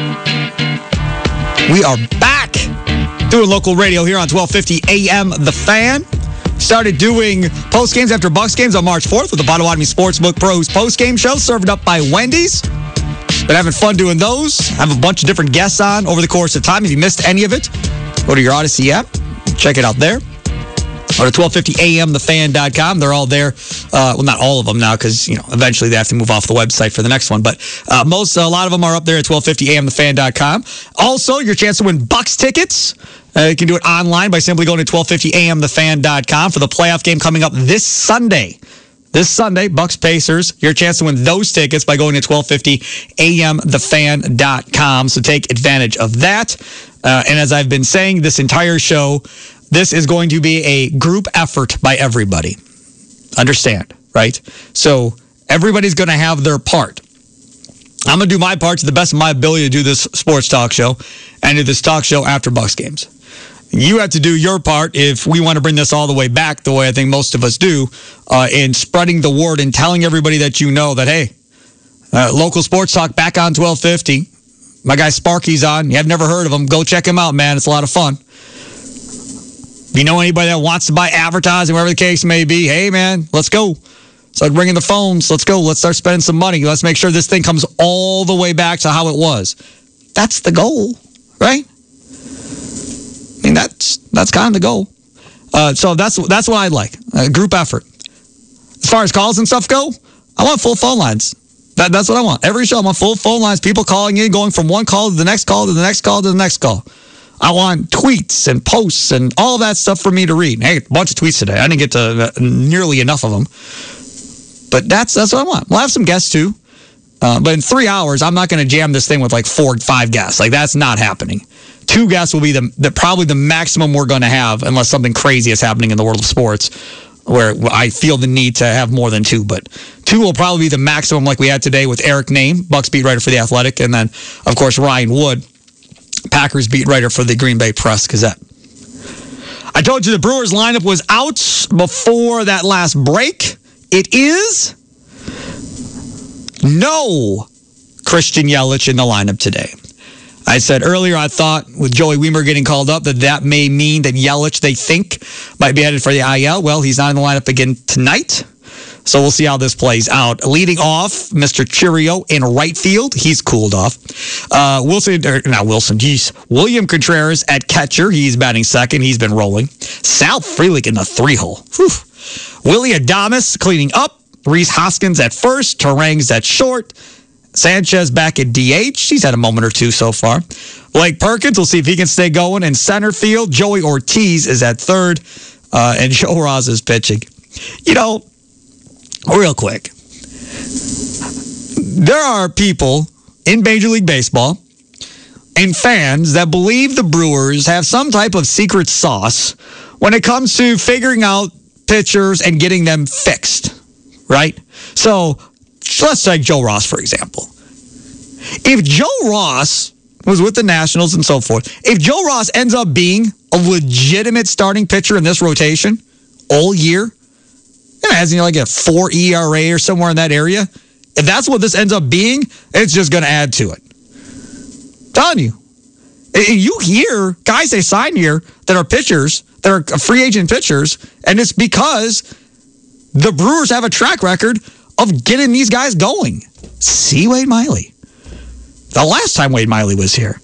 We are back doing local radio here on twelve fifty a.m. The Fan. Started doing post games after Bucks games on March fourth with the Potawatomi Sportsbook Pros post game show, served up by Wendy's. Been having fun doing those. I have a bunch of different guests on over the course of time. If you missed any of it, go to your Odyssey app. Check it out there. Or to twelve fifty a m the fan dot com. They're all there. Uh, well, not all of them now, because you know eventually they have to move off the website for the next one. But uh, most, a lot of them are up there at twelve fifty a m the fan dot com. Also, your chance to win Bucks tickets. Uh, you can do it online by simply going to twelve fifty a m the fan dot com for the playoff game coming up this Sunday. This Sunday, Bucks Pacers. Your chance to win those tickets by going to twelve fifty a m the fan dot com. So take advantage of that. Uh, and as I've been saying this entire show, this is going to be a group effort by everybody. Understand, right? So everybody's going to have their part. I'm going to do my part to the best of my ability to do this sports talk show and do this talk show after Bucks games. You have to do your part if we want to bring this all the way back the way I think most of us do, uh, in spreading the word and telling everybody that you know that, hey, uh, local sports talk back on twelve fifty. My guy Sparky's on. You have never heard of him. Go check him out, man. It's a lot of fun. If you know anybody that wants to buy advertising, whatever the case may be, hey, man, let's go. Start ringing the phones. Let's go. Let's start spending some money. Let's make sure this thing comes all the way back to how it was. That's the goal, right? I mean, that's that's kind of the goal. Uh, so that's that's what I'd like. A group effort. As far as calls and stuff go, I want full phone lines. That, that's what I want. Every show, I want full phone lines. People calling in, going from one call to the next call to the next call to the next call. I want tweets and posts and all that stuff for me to read. Hey, a bunch of tweets today. I didn't get to nearly enough of them. But that's that's what I want. We'll have some guests too. Uh, but in three hours, I'm not going to jam this thing with like four, five guests. Like, that's not happening. Two guests will be the, the probably the maximum we're going to have, unless something crazy is happening in the world of sports, where I feel the need to have more than two. But two will probably be the maximum, like we had today with Eric Name, Bucks beat writer for The Athletic, and then, of course, Ryan Wood, Packers beat writer for the Green Bay Press-Gazette. I told you the Brewers lineup was out before that last break. It is no Christian Yelich in the lineup today. I said earlier I thought with Joey Weimer getting called up that that may mean that Yelich, they think, might be headed for the I L. Well, he's not in the lineup again tonight, so we'll see how this plays out. Leading off, Mister Cheerio in right field. He's cooled off. Uh, Wilson, or not Wilson, geez. William Contreras at catcher. He's batting second. He's been rolling. Sal Frelick in the three-hole. Whew. Willie Adames cleaning up. Rhys Hoskins at first. Terang's at short. Sanchez back at D H. He's had a moment or two so far. Blake Perkins, we'll see if he can stay going in center field. Joey Ortiz is at third. Uh, and Joe Ross is pitching. You know, real quick, there are people in Major League Baseball and fans that believe the Brewers have some type of secret sauce when it comes to figuring out pitchers and getting them fixed, right? So let's take Joe Ross, for example. If Joe Ross was with the Nationals and so forth, if Joe Ross ends up being a legitimate starting pitcher in this rotation all year, and has you know, like a four E R A or somewhere in that area, if that's what this ends up being, it's just going to add to it. I'm telling you. You hear guys they sign here that are pitchers, that are free agent pitchers, and it's because the Brewers have a track record of getting these guys going. See Wade Miley. The last time Wade Miley was here.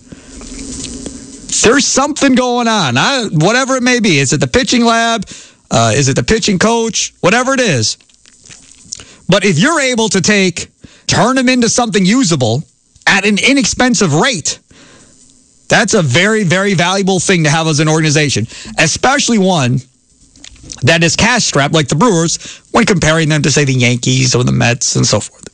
There's something going on. I, whatever it may be. Is it the pitching lab? Uh, is it the pitching coach? Whatever it is. But if you're able to take, turn them into something usable at an inexpensive rate, that's a very, very valuable thing to have as an organization, especially one that is cash strapped like the Brewers when comparing them to, say, the Yankees or the Mets and so forth.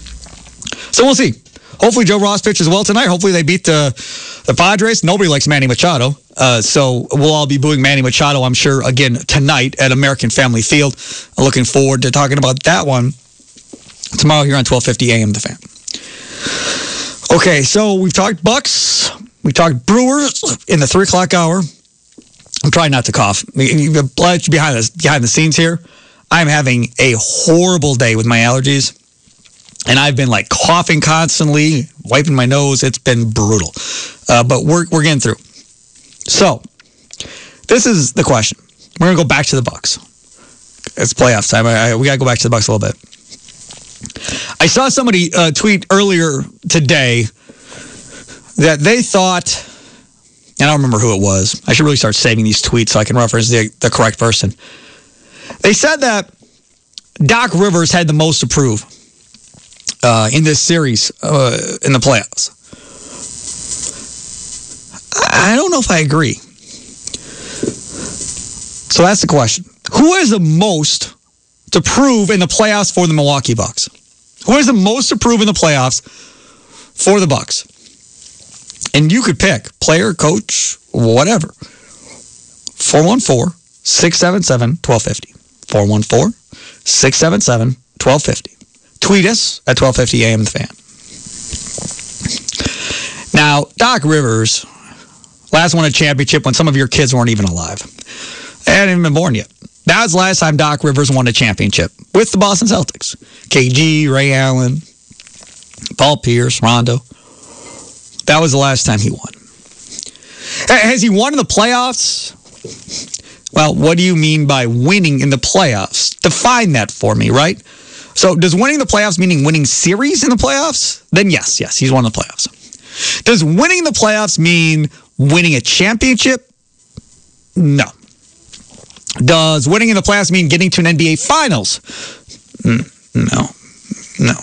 So we'll see. Hopefully Joe Ross pitches well tonight. Hopefully they beat the, the Padres. Nobody likes Manny Machado. Uh, so we'll all be booing Manny Machado, I'm sure, again tonight at American Family Field. I'm looking forward to talking about that one tomorrow here on twelve fifty A M The Fan. Okay, so we've talked Bucks. We talked Brewers in the three o'clock hour. I'm trying not to cough. Behind the, behind the scenes here, I'm having a horrible day with my allergies. And I've been like coughing constantly, wiping my nose. It's been brutal. Uh, but we're we're getting through. So, this is the question. We're going to go back to the Bucks. It's playoff time. I, I, we got to go back to the Bucks a little bit. I saw somebody uh, tweet earlier today that they thought, and I don't remember who it was. I should really start saving these tweets so I can reference the, the correct person. They said that Doc Rivers had the most to prove uh, in this series uh, in the playoffs. I don't know if I agree. So that's the question. Who has the most to prove in the playoffs for the Milwaukee Bucks? Who has the most to prove in the playoffs for the Bucks? And you could pick player, coach, whatever. four one four, six seven seven, one two five zero. four one four, six seven seven, one two five zero. Tweet us at twelve fifty A M The Fan. Now, Doc Rivers last won a championship when some of your kids weren't even alive. They hadn't even been born yet. That was the last time Doc Rivers won a championship with the Boston Celtics. K G, Ray Allen, Paul Pierce, Rondo. That was the last time he won. Has he won in the playoffs? Well, what do you mean by winning in the playoffs? Define that for me, right? So does winning the playoffs meaning winning series in the playoffs? Then yes, yes, he's won the playoffs. Does winning the playoffs mean winning a championship? No. Does winning in the playoffs mean getting to an N B A Finals? Mm, no. No.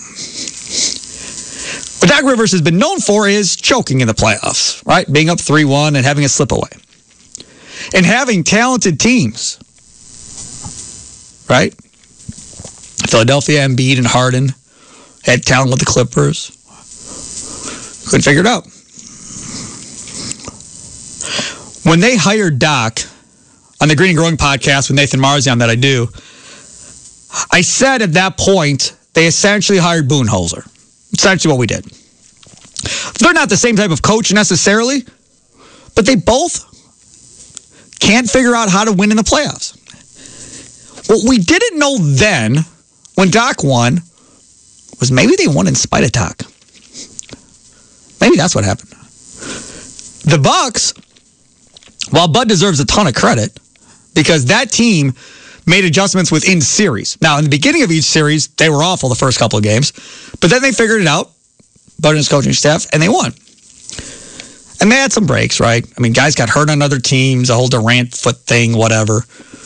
What Doc Rivers has been known for is choking in the playoffs, right? Being up three one and having a slip away. And having talented teams, right? Philadelphia, Embiid, and Harden had talent with the Clippers. Couldn't figure it out. When they hired Doc on the Green and Growing podcast with Nathan Marzian that I do, I said at that point, they essentially hired Budenholzer. Essentially what we did. They're not the same type of coach necessarily, but they both can't figure out how to win in the playoffs. What we didn't know then, when Doc won, was maybe they won in spite of Doc. Maybe that's what happened. The Bucks, while Bud deserves a ton of credit, because that team made adjustments within series. Now, in the beginning of each series, they were awful the first couple of games, but then they figured it out, Bud and his coaching staff, and they won. And they had some breaks, right? I mean, guys got hurt on other teams, a whole Durant foot thing, whatever.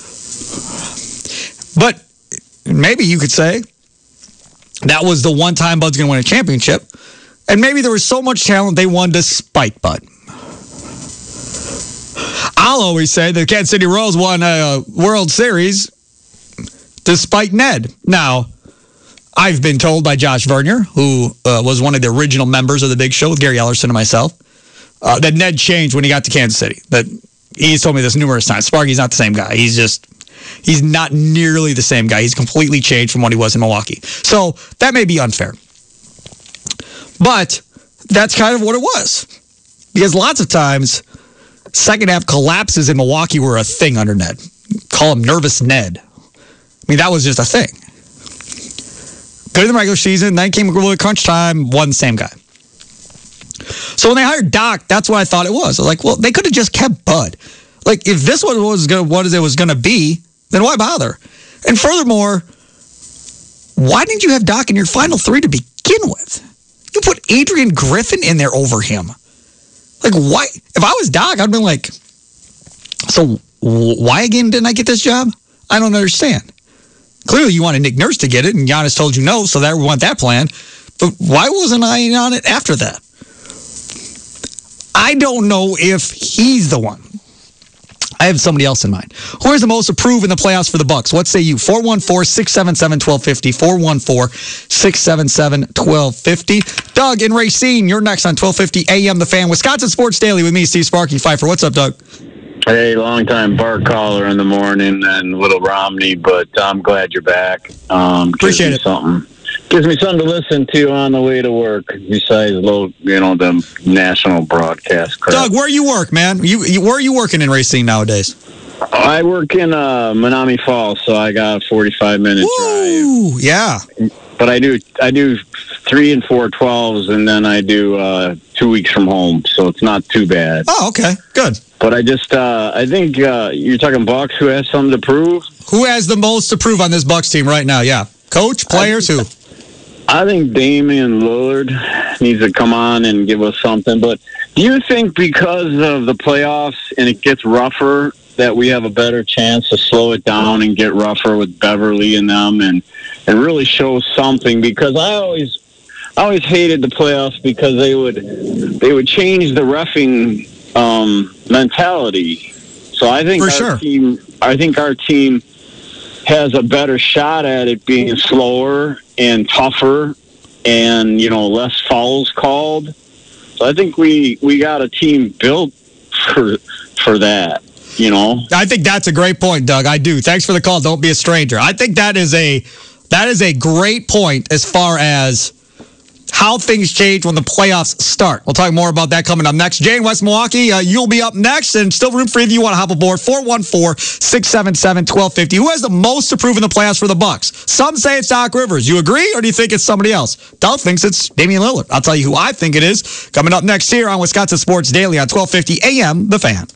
But maybe you could say that was the one time Bud's going to win a championship, and maybe there was so much talent they won despite Bud. I'll always say the Kansas City Royals won a World Series despite Ned. Now, I've been told by Josh Vernier, who uh, was one of the original members of the Big Show with Gary Ellerson and myself, uh, that Ned changed when he got to Kansas City. That he's told me this numerous times. Sparky's not the same guy. He's just, he's not nearly the same guy. He's completely changed from what he was in Milwaukee. So that may be unfair. But that's kind of what it was. Because lots of times, second half collapses in Milwaukee were a thing under Ned. Call him Nervous Ned. I mean, that was just a thing. Good in the regular season, then came a crunch time, one same guy. So when they hired Doc, that's what I thought it was. I was like, well, they could have just kept Bud. Like, if this was was gonna, what it was going to be, then why bother? And furthermore, why didn't you have Doc in your final three to begin with? You put Adrian Griffin in there over him. Like, why? If I was Doc, I'd been like, so why again didn't I get this job? I don't understand. Clearly, you wanted Nick Nurse to get it, and Giannis told you no, so that we want that plan. But why wasn't I on it after that? I don't know if he's the one. I have somebody else in mind. Who is the most approved in the playoffs for the Bucks? What say you? four one four, six seven seven, one two five zero. four one four, six seven seven, one two five zero. Doug in Racine, you're next on twelve fifty A M The Fan. Wisconsin Sports Daily with me, Steve Sparky Pfeiffer. What's up, Doug? Hey, long time bar caller in the morning and Little Romney, but I'm glad you're back. Um, Appreciate it. Something. Gives me something to listen to on the way to work, besides low, you know, the national broadcast crap. Doug, where you work, man? You, you where are you working in Racine nowadays? I work in uh, Menominee Falls, so I got a forty-five minute Ooh, drive. Yeah. But I do I do three and four twelves, and then I do uh, two weeks from home, so it's not too bad. Oh, okay, good. But I just uh, I think uh, you're talking Bucks. Who has something to prove? Who has the most to prove on this Bucks team right now? Yeah, coach, players, I, who? I think Damian Lillard needs to come on and give us something. But do you think because of the playoffs and it gets rougher that we have a better chance to slow it down and get rougher with Beverly and them and, and really show something? Because I always I always hated the playoffs because they would they would change the reffing um, mentality. So I think For our sure. team I think our team has a better shot at it being slower and tougher and, you know, less fouls called. So I think we, we got a team built for for that, you know. I think that's a great point, Doug. I do. Thanks for the call. Don't be a stranger. I think that is a that is a great point as far as how things change when the playoffs start. We'll talk more about that coming up next. Jay in West Milwaukee, uh, you'll be up next, and still room for you if you want to hop aboard. four one four, six seven seven, one two five zero. Who has the most to prove in the playoffs for the Bucks? Some say it's Doc Rivers. You agree, or do you think it's somebody else? Doug thinks it's Damian Lillard. I'll tell you who I think it is. Coming up next here on Wisconsin Sports Daily on twelve fifty A M The Fan.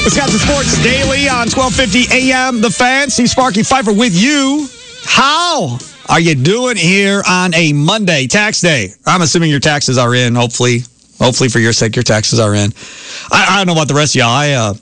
Wisconsin Sports Daily on twelve fifty A M. The Fan. Steve Sparky Pfeiffer with you. How are you doing here on a Monday, tax day? I'm assuming your taxes are in, hopefully. Hopefully, for your sake, your taxes are in. I, I don't know about the rest of y'all. I, uh,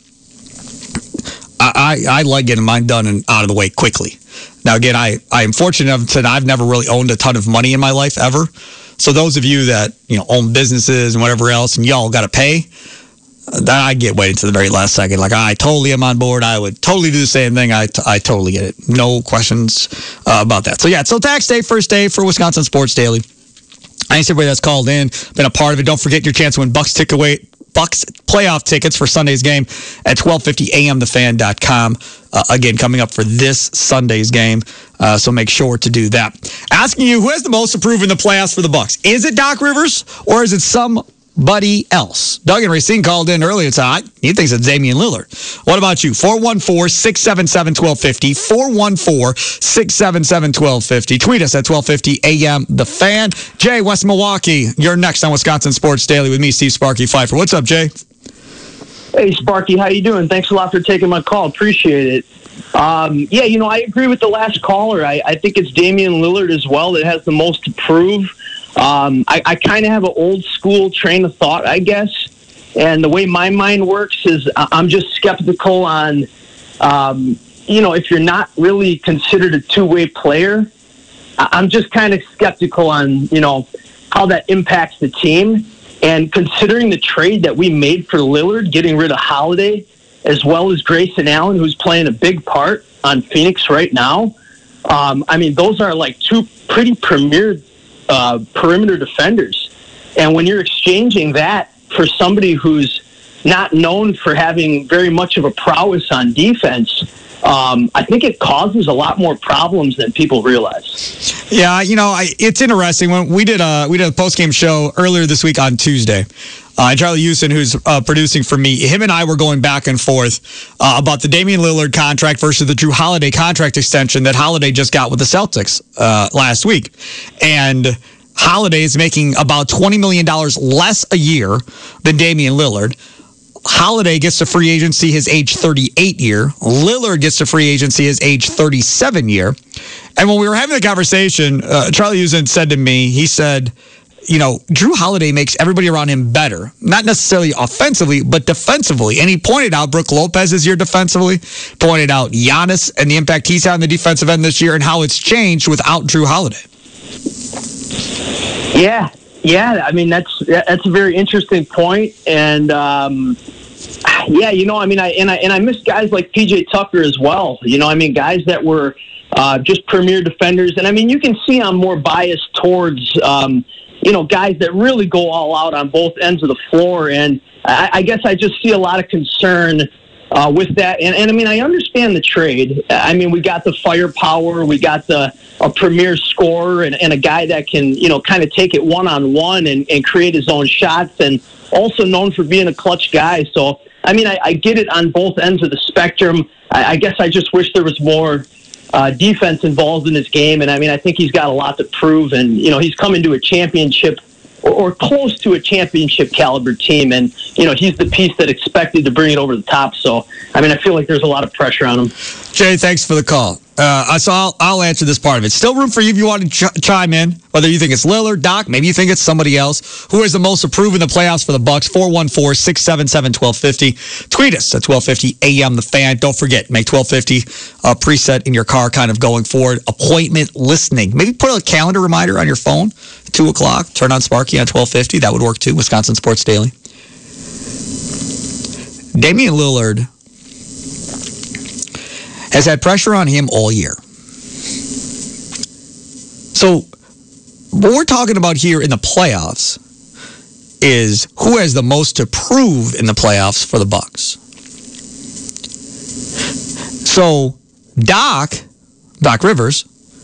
I, I, I like getting mine done and out of the way quickly. Now, again, I, I am fortunate enough that I've never really owned a ton of money in my life, ever. So those of you that, you know, own businesses and whatever else, and y'all got to pay, then I get waited to the very last second. Like, I totally am on board. I would totally do the same thing. I, t- I totally get it. No questions uh, about that. So, yeah, so tax day, first day for Wisconsin Sports Daily. Thanks to everybody that's called in, been a part of it. Don't forget your chance to win Bucks ticket away, Bucks playoff tickets for Sunday's game at twelve fifty A M the fan dot com. Uh, again, coming up for this Sunday's game, uh, so make sure to do that. Asking you, who has the most to prove in the playoffs for the Bucks? Is it Doc Rivers or is it somebody else? Doug and Racine called in earlier tonight. He thinks it's Damian Lillard. What about you? four one four, six seven seven, one two five zero. four one four, six seven seven, one two five zero. Tweet us at twelve fifty A M The Fan. Jay, West Milwaukee, you're next on Wisconsin Sports Daily with me, Steve Sparky Pfeiffer. What's up, Jay? Hey, Sparky, how you doing? Thanks a lot for taking my call. Appreciate it. Um, yeah, you know, I agree with the last caller. I, I think it's Damian Lillard as well that has the most to prove. Um, I, I kind of have an old school train of thought, I guess. And the way my mind works is I'm just skeptical on, um, you know, if you're not really considered a two-way player, I'm just kind of skeptical on, you know, how that impacts the team. And considering the trade that we made for Lillard, getting rid of Holiday, as well as Grayson Allen, who's playing a big part on Phoenix right now, um, I mean, those are like two pretty premier uh, perimeter defenders. And when you're exchanging that for somebody who's not known for having very much of a prowess on defense, um, I think it causes a lot more problems than people realize. Yeah, you know, I, it's interesting. When we did a we did a post-game show earlier this week on Tuesday, uh, and Charlie Houston, who's uh, producing for me, him and I were going back and forth uh, about the Damian Lillard contract versus the Drew Holiday contract extension that Holiday just got with the Celtics uh, last week, and Holiday is making about twenty million dollars less a year than Damian Lillard. Holiday gets to free agency his age thirty-eight year. Lillard gets to free agency his age thirty-seven year. And when we were having the conversation, uh, Charlie Houston said to me, he said, you know, Drew Holiday makes everybody around him better. Not necessarily offensively, but defensively. And he pointed out Brook Lopez this year defensively, pointed out Giannis and the impact he's had on the defensive end this year and how it's changed without Drew Holiday. Yeah, yeah. I mean, that's that's a very interesting point. And, um, yeah, you know, I mean, I and I and I miss guys like P J Tucker as well. You know, I mean, guys that were uh, just premier defenders. And, I mean, you can see I'm more biased towards, um, you know, guys that really go all out on both ends of the floor. And I, I guess I just see a lot of concern uh, with that. And, and, I mean, I understand the trade. I mean, we got the firepower. We got the a premier scorer and, and a guy that can, you know, kind of take it one-on-one and, and create his own shots, and also known for being a clutch guy. So, I mean, I, I get it on both ends of the spectrum. I, I guess I just wish there was more uh, defense involved in his game. And, I mean, I think he's got a lot to prove. And, you know, he's coming to a championship or, or close to a championship caliber team. And, you know, he's the piece that expected to bring it over the top. So, I mean, I feel like there's a lot of pressure on him. Jay, thanks for the call. Uh, so I'll, I'll answer this part of it. Still room for you if you want to ch- chime in, whether you think it's Lillard, Doc, maybe you think it's somebody else. Who is the most approved in the playoffs for the Bucks? four one four, six seven seven, one two five zero. Tweet us at twelve fifty A M The Fan. Don't forget, make twelve fifty a preset in your car kind of going forward. Appointment listening. Maybe put a calendar reminder on your phone. two o'clock. Turn on Sparky on twelve fifty. That would work too. Wisconsin Sports Daily. Damian Lillard has had pressure on him all year. So what we're talking about here in the playoffs is who has the most to prove in the playoffs for the Bucks. So Doc, Doc Rivers,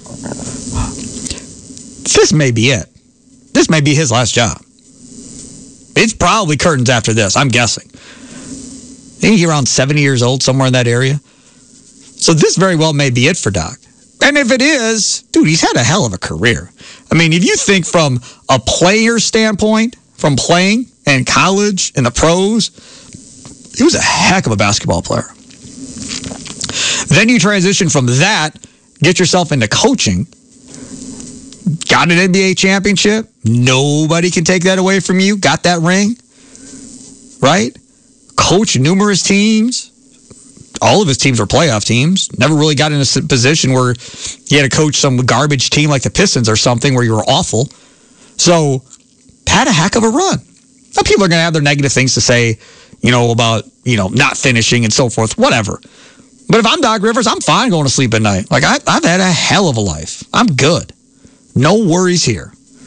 this may be it. This may be his last job. It's probably curtains after this, I'm guessing. I think he's around seventy years old, somewhere in that area. So this very well may be it for Doc. And if it is, dude, he's had a hell of a career. I mean, if you think from a player standpoint, from playing in college, in the pros, he was a heck of a basketball player. Then you transition from that, get yourself into coaching. Got an N B A championship. Nobody can take that away from you. Got that ring. Right? Coached numerous teams. All of his teams were playoff teams. Never really got in a position where he had to coach some garbage team like the Pistons or something where you were awful. So, had a heck of a run. Now, people are going to have their negative things to say, you know, about, you know, not finishing and so forth, whatever. But if I'm Doc Rivers, I'm fine going to sleep at night. Like, I, I've had a hell of a life. I'm good. No worries here.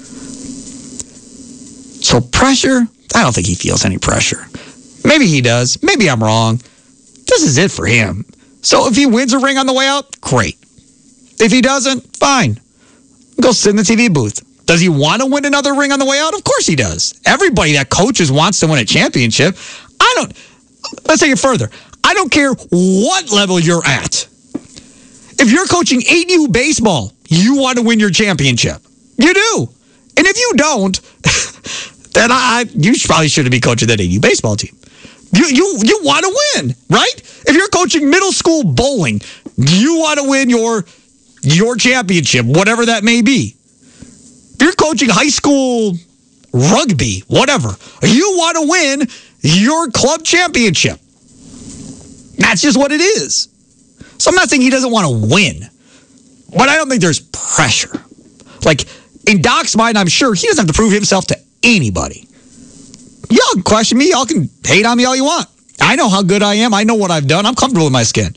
So pressure, I don't think he feels any pressure. Maybe he does. Maybe I'm wrong. This is it for him. So if he wins a ring on the way out, great. If he doesn't, fine. Go sit in the T V booth. Does he want to win another ring on the way out? Of course he does. Everybody that coaches wants to win a championship. I don't, let's take it further. I don't care what level you're at. If you're coaching eight U baseball, you want to win your championship. You do. And if you don't, then I, you probably shouldn't be coaching that eight U baseball team. You, you, you want to win, right? If you're coaching middle school bowling, you want to win your, your championship, whatever that may be. If you're coaching high school rugby, whatever, you want to win your club championship. That's just what it is. So I'm not saying he doesn't want to win, but I don't think there's pressure. Like, in Doc's mind, I'm sure he doesn't have to prove himself to anybody. Y'all can question me. Y'all can hate on me all you want. I know how good I am. I know what I've done. I'm comfortable in my skin.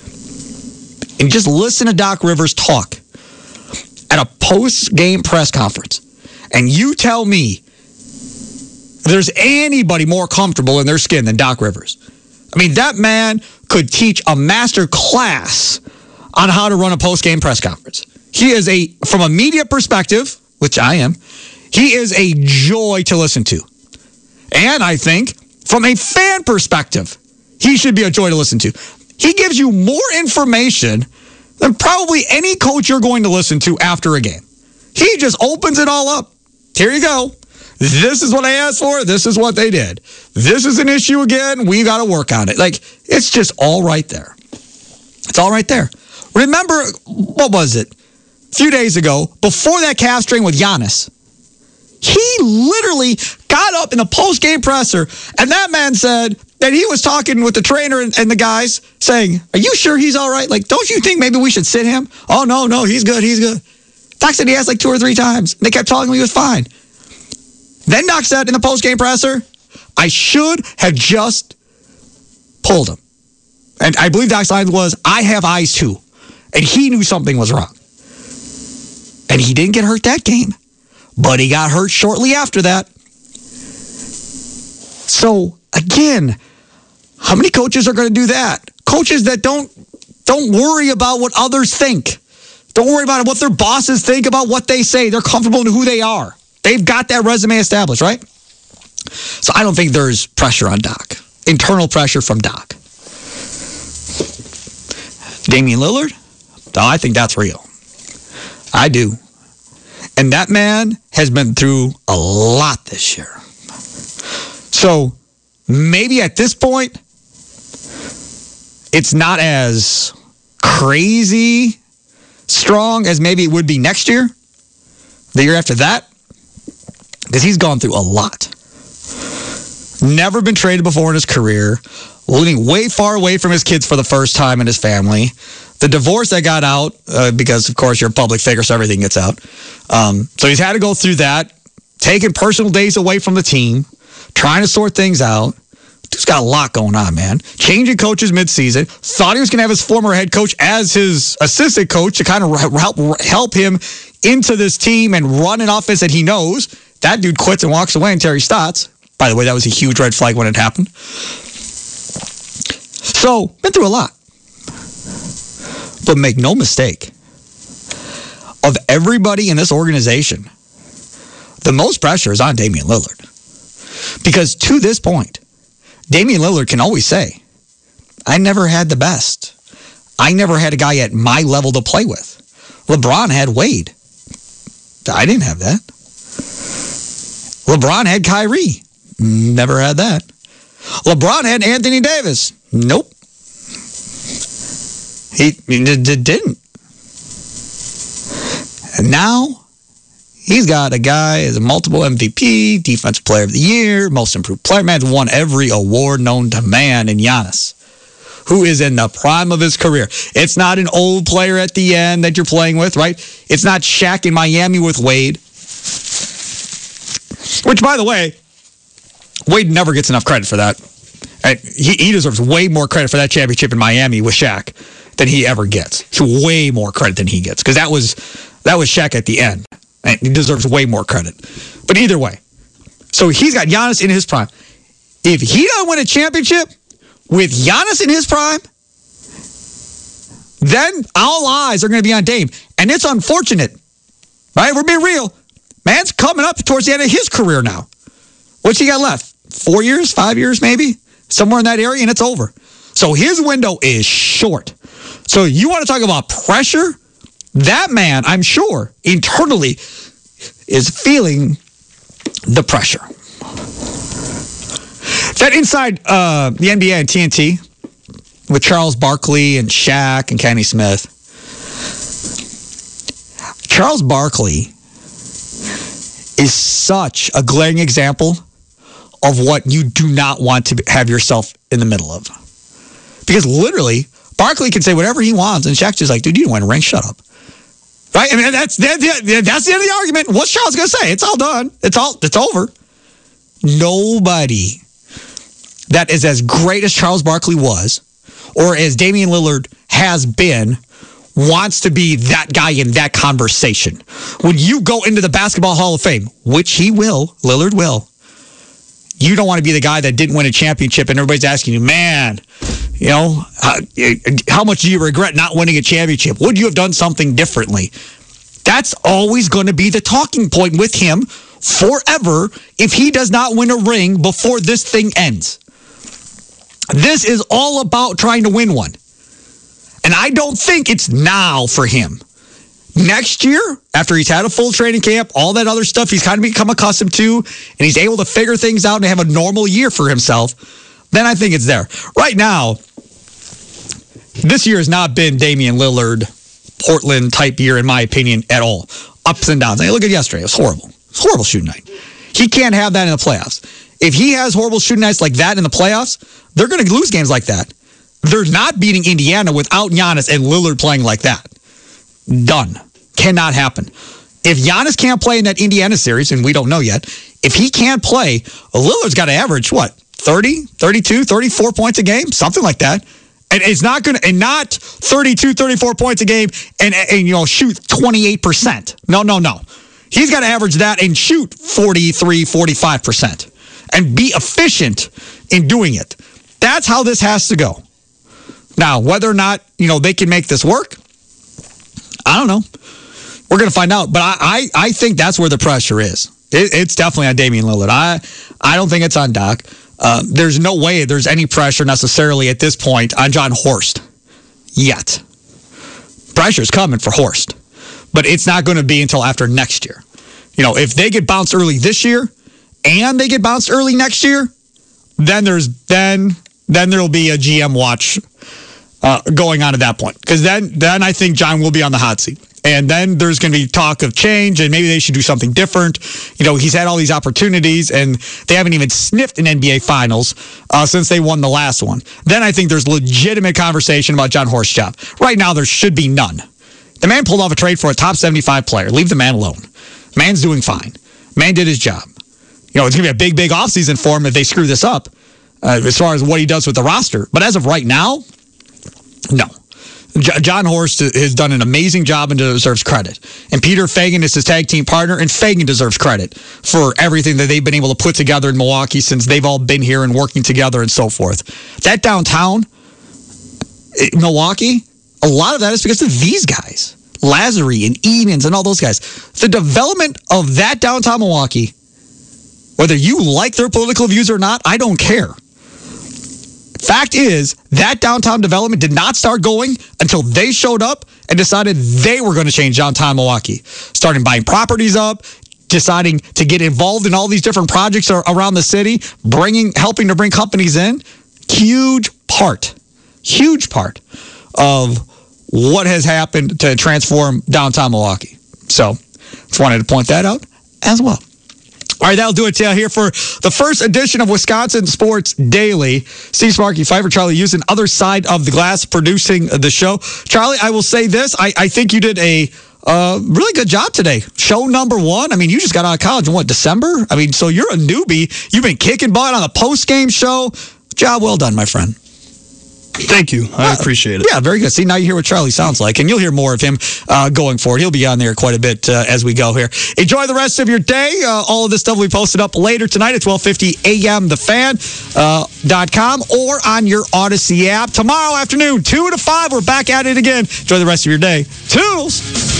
And just listen to Doc Rivers talk at a post-game press conference, and you tell me there's anybody more comfortable in their skin than Doc Rivers. I mean, that man could teach a master class on how to run a post-game press conference. He is a, from a media perspective, which I am, he is a joy to listen to. And I think from a fan perspective, he should be a joy to listen to. He gives you more information than probably any coach you're going to listen to after a game. He just opens it all up. Here you go. This is what I asked for. This is what they did. This is an issue again. We got to work on it. Like, it's just all right there. It's all right there. Remember, what was it? A few days ago, before that calf strain with Giannis, he literally got up in a post-game presser, and that man said that he was talking with the trainer and, and the guys saying, are you sure he's all right? Like, don't you think maybe we should sit him? Oh, no, no, he's good, he's good. Doc said he asked like two or three times. They kept telling him he was fine. Then Doc said in the post-game presser, I should have just pulled him. And I believe Doc's line was, I have eyes too. And he knew something was wrong. And he didn't get hurt that game. But he got hurt shortly after that. So, again, how many coaches are going to do that? Coaches that don't don't worry about what others think. Don't worry about what their bosses think about what they say. They're comfortable in who they are. They've got that resume established, right? So I don't think there's pressure on Doc. Internal pressure from Doc. Damian Lillard? Oh, I think that's real. I do. And that man has been through a lot this year. So maybe at this point, it's not as crazy strong as maybe it would be next year, the year after that, because he's gone through a lot. Never been traded before in his career, living way far away from his kids for the first time in his family. The divorce that got out, uh, because, of course, you're a public figure, so everything gets out. Um, so he's had to go through that, taking personal days away from the team, trying to sort things out. Dude's got a lot going on, man. Changing coaches midseason. Thought he was going to have his former head coach as his assistant coach to kind of help help him into this team and run an offense that he knows. That dude quits and walks away, and Terry Stotts. By the way, that was a huge red flag when it happened. So, been through a lot. But make no mistake, of everybody in this organization, the most pressure is on Damian Lillard. Because to this point, Damian Lillard can always say, I never had the best. I never had a guy at my level to play with. LeBron had Wade. I didn't have that. LeBron had Kyrie. Never had that. LeBron had Anthony Davis. Nope. He, he d- didn't. And now he's got a guy as a multiple M V P, Defensive Player of the Year, Most Improved Player. Man's won every award known to man in Giannis, who is in the prime of his career. It's not an old player at the end that you're playing with, right? It's not Shaq in Miami with Wade. Which, by the way, Wade never gets enough credit for that. He, he deserves way more credit for that championship in Miami with Shaq than he ever gets. It's way more credit than he gets, because that was that was Shaq at the end. And he deserves way more credit. But either way, so he's got Giannis in his prime. If he doesn't win a championship with Giannis in his prime, then all eyes are going to be on Dame. And it's unfortunate, right? We're being real. Man's coming up towards the end of his career now. What's he got left? Four years, five years maybe? Somewhere in that area, and it's over. So his window is short. So you want to talk about pressure? That man, I'm sure, internally is feeling the pressure. That inside uh, the N B A and T N T with Charles Barkley and Shaq and Kenny Smith. Charles Barkley is such a glaring example of what you do not want to have yourself in the middle of. Because literally, Barkley can say whatever he wants, and Shaq's just like, dude, you didn't win a ring, shut up. Right? I mean, that's, that, that's the end of the argument. What's Charles going to say? It's all done. It's all, it's over. Nobody that is as great as Charles Barkley was, or as Damian Lillard has been, wants to be that guy in that conversation. When you go into the Basketball Hall of Fame, which he will, Lillard will, you don't want to be the guy that didn't win a championship and everybody's asking you, man, you know, how, how much do you regret not winning a championship? Would you have done something differently? That's always going to be the talking point with him forever if he does not win a ring before this thing ends. This is all about trying to win one. And I don't think it's now for him. Next year, after he's had a full training camp, all that other stuff he's kind of become accustomed to, and he's able to figure things out and have a normal year for himself, then I think it's there. Right now, this year has not been Damian Lillard, Portland type year, in my opinion, at all. Ups and downs. Hey, look at yesterday. It was horrible. It was a horrible shooting night. He can't have that in the playoffs. If he has horrible shooting nights like that in the playoffs, they're going to lose games like that. They're not beating Indiana without Giannis and Lillard playing like that. Done. Cannot happen. If Giannis can't play in that Indiana series, and we don't know yet, if he can't play, Lillard's got to average, what, thirty, thirty-two, thirty-four points a game? Something like that. And it's not going to, and not thirty-two, thirty-four points a game and, and, you know, shoot twenty-eight percent. No, no, no. He's got to average that and shoot forty-three, forty-five percent and be efficient in doing it. That's how this has to go. Now, whether or not, you know, they can make this work, I don't know. We're going to find out. But I, I, I think that's where the pressure is. It, it's definitely on Damian Lillard. I, I don't think it's on Doc. Uh, there's no way there's any pressure necessarily at this point on John Horst yet. Pressure's coming for Horst. But it's not going to be until after next year. You know, if they get bounced early this year and they get bounced early next year, then there's then then there'll be a G M watch Uh, going on at that point. Because then, then I think John will be on the hot seat. And then there's going to be talk of change and maybe they should do something different. You know, he's had all these opportunities and they haven't even sniffed an N B A Finals uh, since they won the last one. Then I think there's legitimate conversation about John Horst's job. Right now, there should be none. The man pulled off a trade for a top seventy-five player. Leave the man alone. Man's doing fine. Man did his job. You know, it's going to be a big, big offseason for him if they screw this up uh, as far as what he does with the roster. But as of right now, no. J- John Horst has done an amazing job and deserves credit. And Peter Feigin is his tag team partner, and Feigin deserves credit for everything that they've been able to put together in Milwaukee since they've all been here and working together and so forth. That downtown, Milwaukee, a lot of that is because of these guys. Lazary and Edens and all those guys. The development of that downtown Milwaukee, whether you like their political views or not, I don't care. Fact is, that downtown development did not start going until they showed up and decided they were going to change downtown Milwaukee. Starting buying properties up, deciding to get involved in all these different projects around the city, bringing, helping to bring companies in. Huge part, huge part of what has happened to transform downtown Milwaukee. So, just wanted to point that out as well. All right, that'll do it here for the first edition of Wisconsin Sports Daily. Steve Sparky Pfeiffer, Charlie Houston, other side of the glass, producing the show. Charlie, I will say this. I, I think you did a uh, really good job today. Show number one. I mean, you just got out of college in, what, December? I mean, so you're a newbie. You've been kicking butt on the post-game show. Job well done, my friend. Thank you. I uh, appreciate it. Yeah, very good. See, now you hear what Charlie sounds like, and you'll hear more of him uh, going forward. He'll be on there quite a bit uh, as we go here. Enjoy the rest of your day. Uh, all of this stuff will be posted up later tonight at twelve fifty a.m. the fan dot com uh, or on your Odyssey app. Tomorrow afternoon, two to five, we're back at it again. Enjoy the rest of your day. Toodles!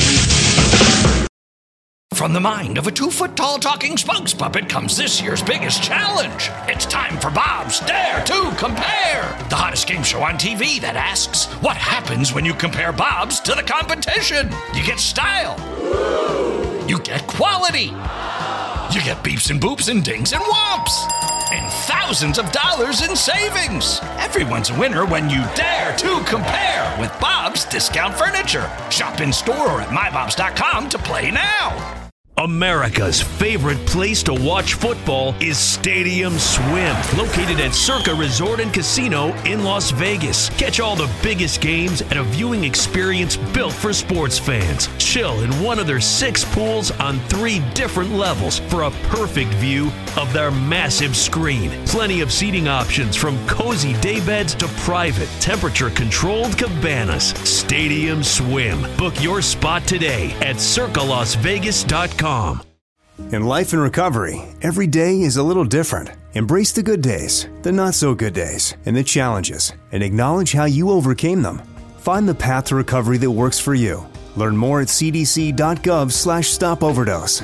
From the mind of a two-foot-tall talking spokes puppet comes this year's biggest challenge. It's time for Bob's Dare to Compare, the hottest game show on T V that asks, what happens when you compare Bob's to the competition? You get style. You get quality. You get beeps and boops and dings and whomps. And thousands of dollars in savings. Everyone's a winner when you dare to compare with Bob's Discount Furniture. Shop in store or at my bobs dot com to play now. America's favorite place to watch football is Stadium Swim, located at Circa Resort and Casino in Las Vegas. Catch all the biggest games at a viewing experience built for sports fans. Chill in one of their six pools on three different levels for a perfect view of their massive screen. Plenty of seating options from cozy daybeds to private, temperature-controlled cabanas. Stadium Swim. Book your spot today at circa las vegas dot com. In life and recovery, every day is a little different. Embrace the good days, the not so good days, and the challenges, and acknowledge how you overcame them. Find the path to recovery that works for you. Learn more at c d c dot gov slash stop overdose.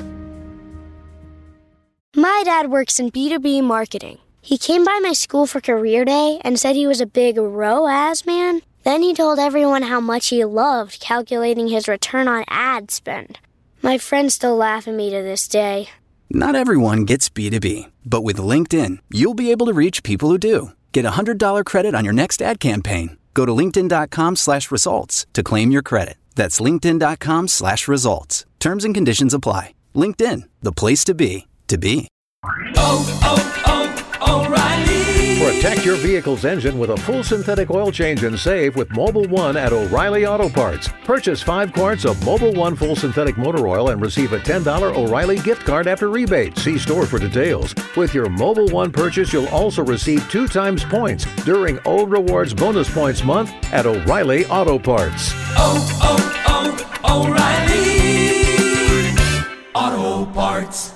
My dad works in B two B marketing. He came by my school for career day and said he was a big R O A S man. Then he told everyone how much he loved calculating his return on ad spend. My friends still laugh at me to this day. Not everyone gets B two B, but with LinkedIn, you'll be able to reach people who do. Get a one hundred dollars credit on your next ad campaign. Go to linkedin dot com slash results to claim your credit. That's linkedin dot com slash results. Terms and conditions apply. LinkedIn, the place to be, to be. Oh, oh, oh, O'Reilly. Protect your vehicle's engine with a full synthetic oil change and save with Mobil one at O'Reilly Auto Parts. Purchase five quarts of Mobil one full synthetic motor oil and receive a ten dollars O'Reilly gift card after rebate. See store for details. With your Mobil one purchase, you'll also receive two times points during O Rewards Bonus Points Month at O'Reilly Auto Parts. Oh, oh, oh, O'Reilly Auto Parts.